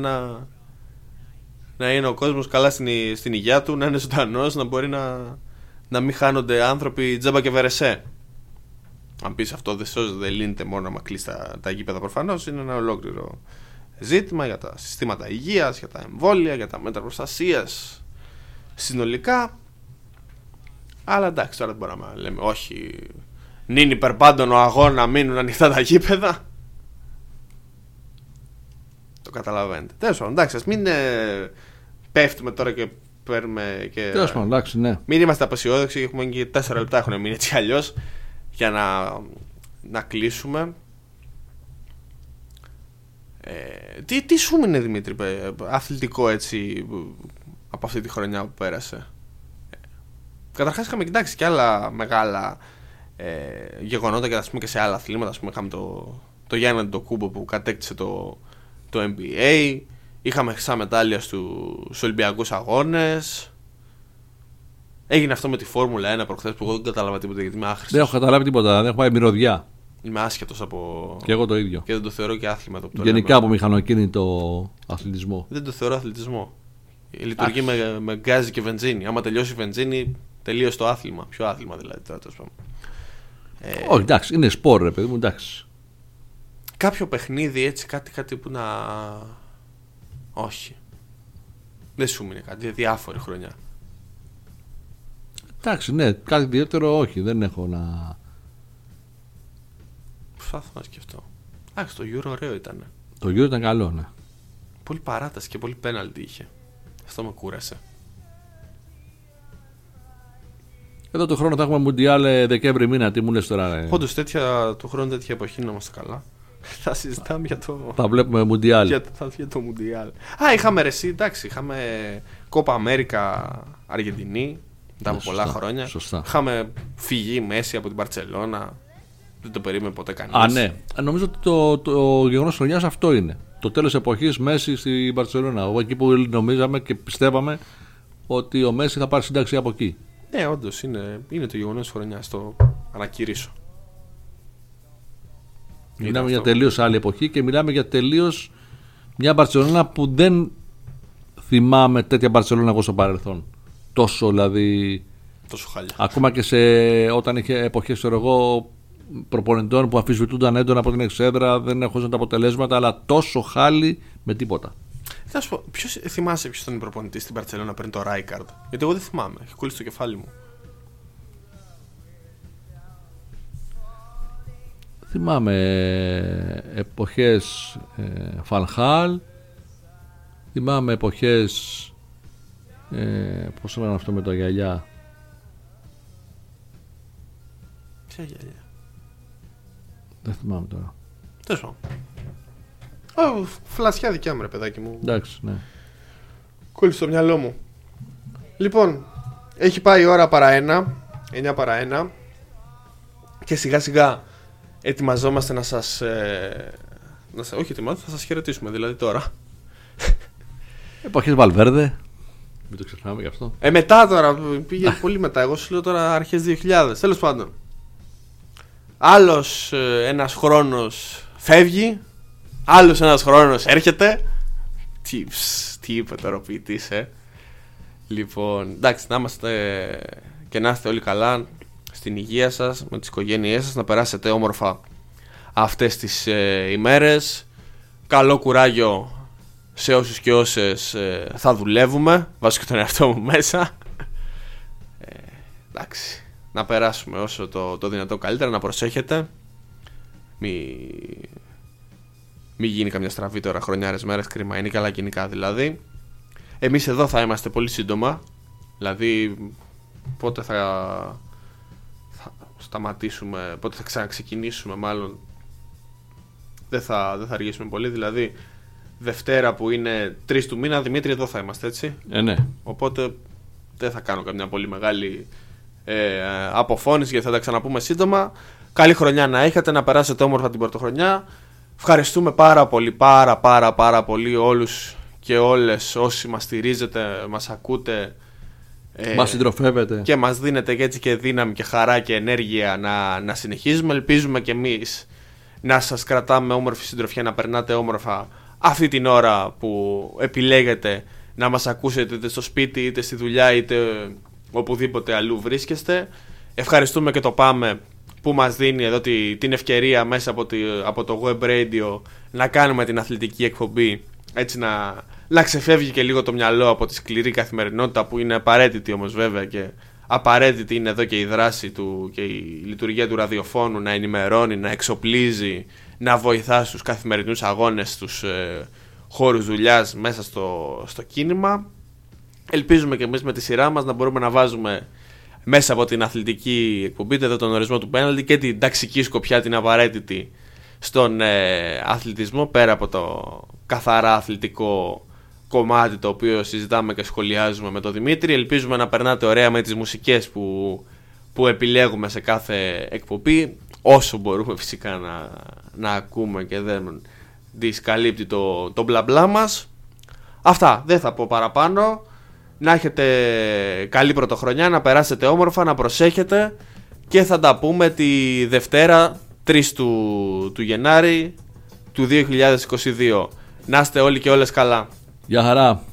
να είναι ο κόσμος καλά στην υγεία του, να είναι ζωντανός, να μπορεί να μην χάνονται άνθρωποι τζάμπα και βερεσέ. Αν πεις αυτό δεν σώζεται, δεν λύνεται μόνο να κλείσει τα γήπεδα, προφανώς είναι ένα ολόκληρο ζήτημα για τα συστήματα υγείας, για τα εμβόλια, για τα μέτρα προστασίας συνολικά. Αλλά εντάξει, τώρα δεν μπορούμε να λέμε όχι, νυν υπερπάντων ο αγώνα να μείνουν ανοιχτά τα γήπεδα. Το καταλαβαίνετε. Τέλος πάντων, εντάξει, ας μην πέφτουμε τώρα και παίρνουμε και. Τέλος πάντων, εντάξει, ναι. Μην είμαστε απεσιόδοξοι, έχουμε και 4 λεπτά έχουν μείνει έτσι αλλιώς για να κλείσουμε. Τι σου μείνει Δημήτρη αθλητικό έτσι από αυτή τη χρονιά που πέρασε? Καταρχάς είχαμε κοιτάξει και άλλα μεγάλα γεγονότα και, ας πούμε, και σε άλλα αθλήματα. Ας πούμε, είχαμε το Γιάννη Αντετοκούμπο που κατέκτησε το NBA. Είχαμε χρυσά μετάλλια στους Ολυμπιακούς Αγώνες. Έγινε αυτό με τη Φόρμουλα 1 προχθές που εγώ δεν κατάλαβα τίποτα γιατί είμαι άχρηστος. Δεν έχω καταλάβει τίποτα, δεν έχω πάει μυρωδιά. Είμαι άσχετος από. Και εγώ το ίδιο. Και δεν το θεωρώ και άθλημα το που γενικά από μηχανοκίνητο αθλητισμό. Δεν το θεωρώ αθλητισμό. Λειτουργεί με γκάζι και βενζίνη. Άμα τελειώσει η βενζίνη, τελείωσε το άθλημα. Ποιο άθλημα δηλαδή τώρα, τέλος πάντων. Όχι, εντάξει, είναι σπορ, ρε παιδί μου, εντάξει. Κάποιο παιχνίδι έτσι, κάτι που να. Όχι. Δεν σου μείνει κάτι, διάφορη χρονιά. Εντάξει, ναι, κάτι ιδιαίτερο όχι, δεν έχω να. Θα να σκεφτώ. Εντάξει, το Euro ωραίο ήταν. Το Euro ήταν καλό, ναι. Πολύ παράταση και πολύ πέναλτι είχε. Αυτό με κούρασε. Εδώ το χρόνο θα έχουμε Μουντιάλ Δεκέμβρη μήνα. Τι μου λες τώρα? Όντως του χρόνου τέτοια εποχή να είμαστε καλά. Θα συζητάμε για το. Θα βλέπουμε Μουντιάλ. Για το Μουντιάλ. Είχαμε ρεσί, εντάξει. Είχαμε Κόπα Αμέρικα Αργεντινή μετά από πολλά χρόνια. Σωστά. Είχαμε φυγή Μέση από την Μπαρτσελώνα. Δεν το περίμενε ποτέ κανείς. Ναι. Νομίζω ότι το γεγονός χρονιάς αυτό είναι. Το τέλος εποχής Μέση στην Μπαρτσελώνα. Εκεί που νομίζαμε και πιστεύαμε ότι ο Μέση θα πάρει σύνταξη από εκεί. Ναι, όντως είναι το γεγονός της χρονιάς. Το ανακηρύσω. Μιλάμε για τελείως άλλη εποχή και μιλάμε για τελείως μια Μπαρτσελώνα που δεν θυμάμαι τέτοια Μπαρτσελώνα εγώ στο παρελθόν. Τόσο δηλαδή. Τόσο χάλια. Ακόμα και όταν είχε εποχές προπονητών που αμφισβητούνταν έντονα από την εξέδρα, δεν έχωσαν τα αποτελέσματα, αλλά τόσο χάλι με τίποτα. Θα σου πω, θυμάσαι ποιος ήταν η προπονητή στην Μπαρτσελώνα πριν το Ράικαρντ? Γιατί εγώ δεν θυμάμαι, έχει κολλήσει το κεφάλι μου. Θυμάμαι εποχές Φανχάλ, θυμάμαι εποχές πώς έλεγαν αυτό με το γυαλιά. Ποια γυαλιά? Δεν θυμάμαι τώρα. Τέλος πάντων. Φλασιά δικιά μου ρε παιδάκι μου. Εντάξει, ναι. Κόλλησε στο μυαλό μου. Λοιπόν, έχει πάει η ώρα παρά 9 παρά 1. Και σιγά σιγά ετοιμαζόμαστε να σας όχι ετοιμάζομαι, θα σας χαιρετήσουμε δηλαδή τώρα. Εποχές Βαλβέρδε. Μην το ξεχνάμε γι' αυτό. Μετά τώρα, πήγε πολύ μετά. Εγώ σου λέω τώρα αρχές 2000. Τέλος πάντων. Άλλος ένας χρόνος φεύγει, άλλος ένας χρόνος έρχεται. Τι είπε τώρα ο ποιητής, Λοιπόν, εντάξει, να είμαστε και να είστε όλοι καλά, στην υγεία σας, με τις οικογένειές σας, να περάσετε όμορφα αυτές τις ημέρες. Καλό κουράγιο σε όσους και όσες θα δουλεύουμε. Βάζω και τον εαυτό μου μέσα. Εντάξει, να περάσουμε όσο το δυνατό καλύτερα, να προσέχετε. Μη γίνει καμιά στραβή τώρα χρονιάρες μέρες, κρίμα είναι, καλά κοινικά δηλαδή. Εμείς εδώ θα είμαστε πολύ σύντομα. Δηλαδή πότε θα σταματήσουμε, πότε θα ξαναξεκινήσουμε μάλλον. Δεν θα αργήσουμε πολύ, δηλαδή Δευτέρα που είναι 3 του μήνα, Δημήτρη, εδώ θα είμαστε, έτσι. Ναι. Οπότε δεν θα κάνω καμιά πολύ μεγάλη αποφώνηση, γιατί θα τα ξαναπούμε σύντομα. Καλή χρονιά να έχετε, να περάσετε όμορφα την πρωτοχρονιά. Ευχαριστούμε πάρα πολύ όλους και όλες όσοι μας στηρίζετε, μας ακούτε, μας συντροφεύετε και μας δίνετε και έτσι και δύναμη και χαρά και ενέργεια να συνεχίζουμε. Ελπίζουμε και εμείς να σας κρατάμε όμορφη συντροφιά, να περνάτε όμορφα αυτή την ώρα που επιλέγετε να μας ακούσετε, είτε στο σπίτι είτε στη δουλειά είτε οπουδήποτε αλλού βρίσκεστε. Ευχαριστούμε και το Πάμε που μας δίνει εδώ την ευκαιρία μέσα από το web radio να κάνουμε την αθλητική εκπομπή, έτσι να ξεφεύγει και λίγο το μυαλό από τη σκληρή καθημερινότητα που είναι απαραίτητη όμως βέβαια, και απαραίτητη είναι εδώ και η δράση του και η λειτουργία του ραδιοφώνου, να ενημερώνει, να εξοπλίζει, να βοηθά στους καθημερινούς αγώνες, στους χώρους δουλειάς μέσα στο κίνημα. Ελπίζουμε και εμείς με τη σειρά μας να μπορούμε να βάζουμε μέσα από την αθλητική εκπομπή, εδώ τον ορισμό του πέναλτι και την ταξική σκοπιά την απαραίτητη στον αθλητισμό, πέρα από το καθαρά αθλητικό κομμάτι το οποίο συζητάμε και σχολιάζουμε με τον Δημήτρη. Ελπίζουμε να περνάτε ωραία με τις μουσικές που επιλέγουμε σε κάθε εκπομπή, όσο μπορούμε φυσικά να ακούμε και δεν δυσκαλύπτει το μπλα μπλα μας. Αυτά, δεν θα πω παραπάνω. Να έχετε καλή πρωτοχρονιά, να περάσετε όμορφα, να προσέχετε και θα τα πούμε τη Δευτέρα 3 του Γενάρη του 2022. Να είστε όλοι και όλες καλά. Γεια χαρά.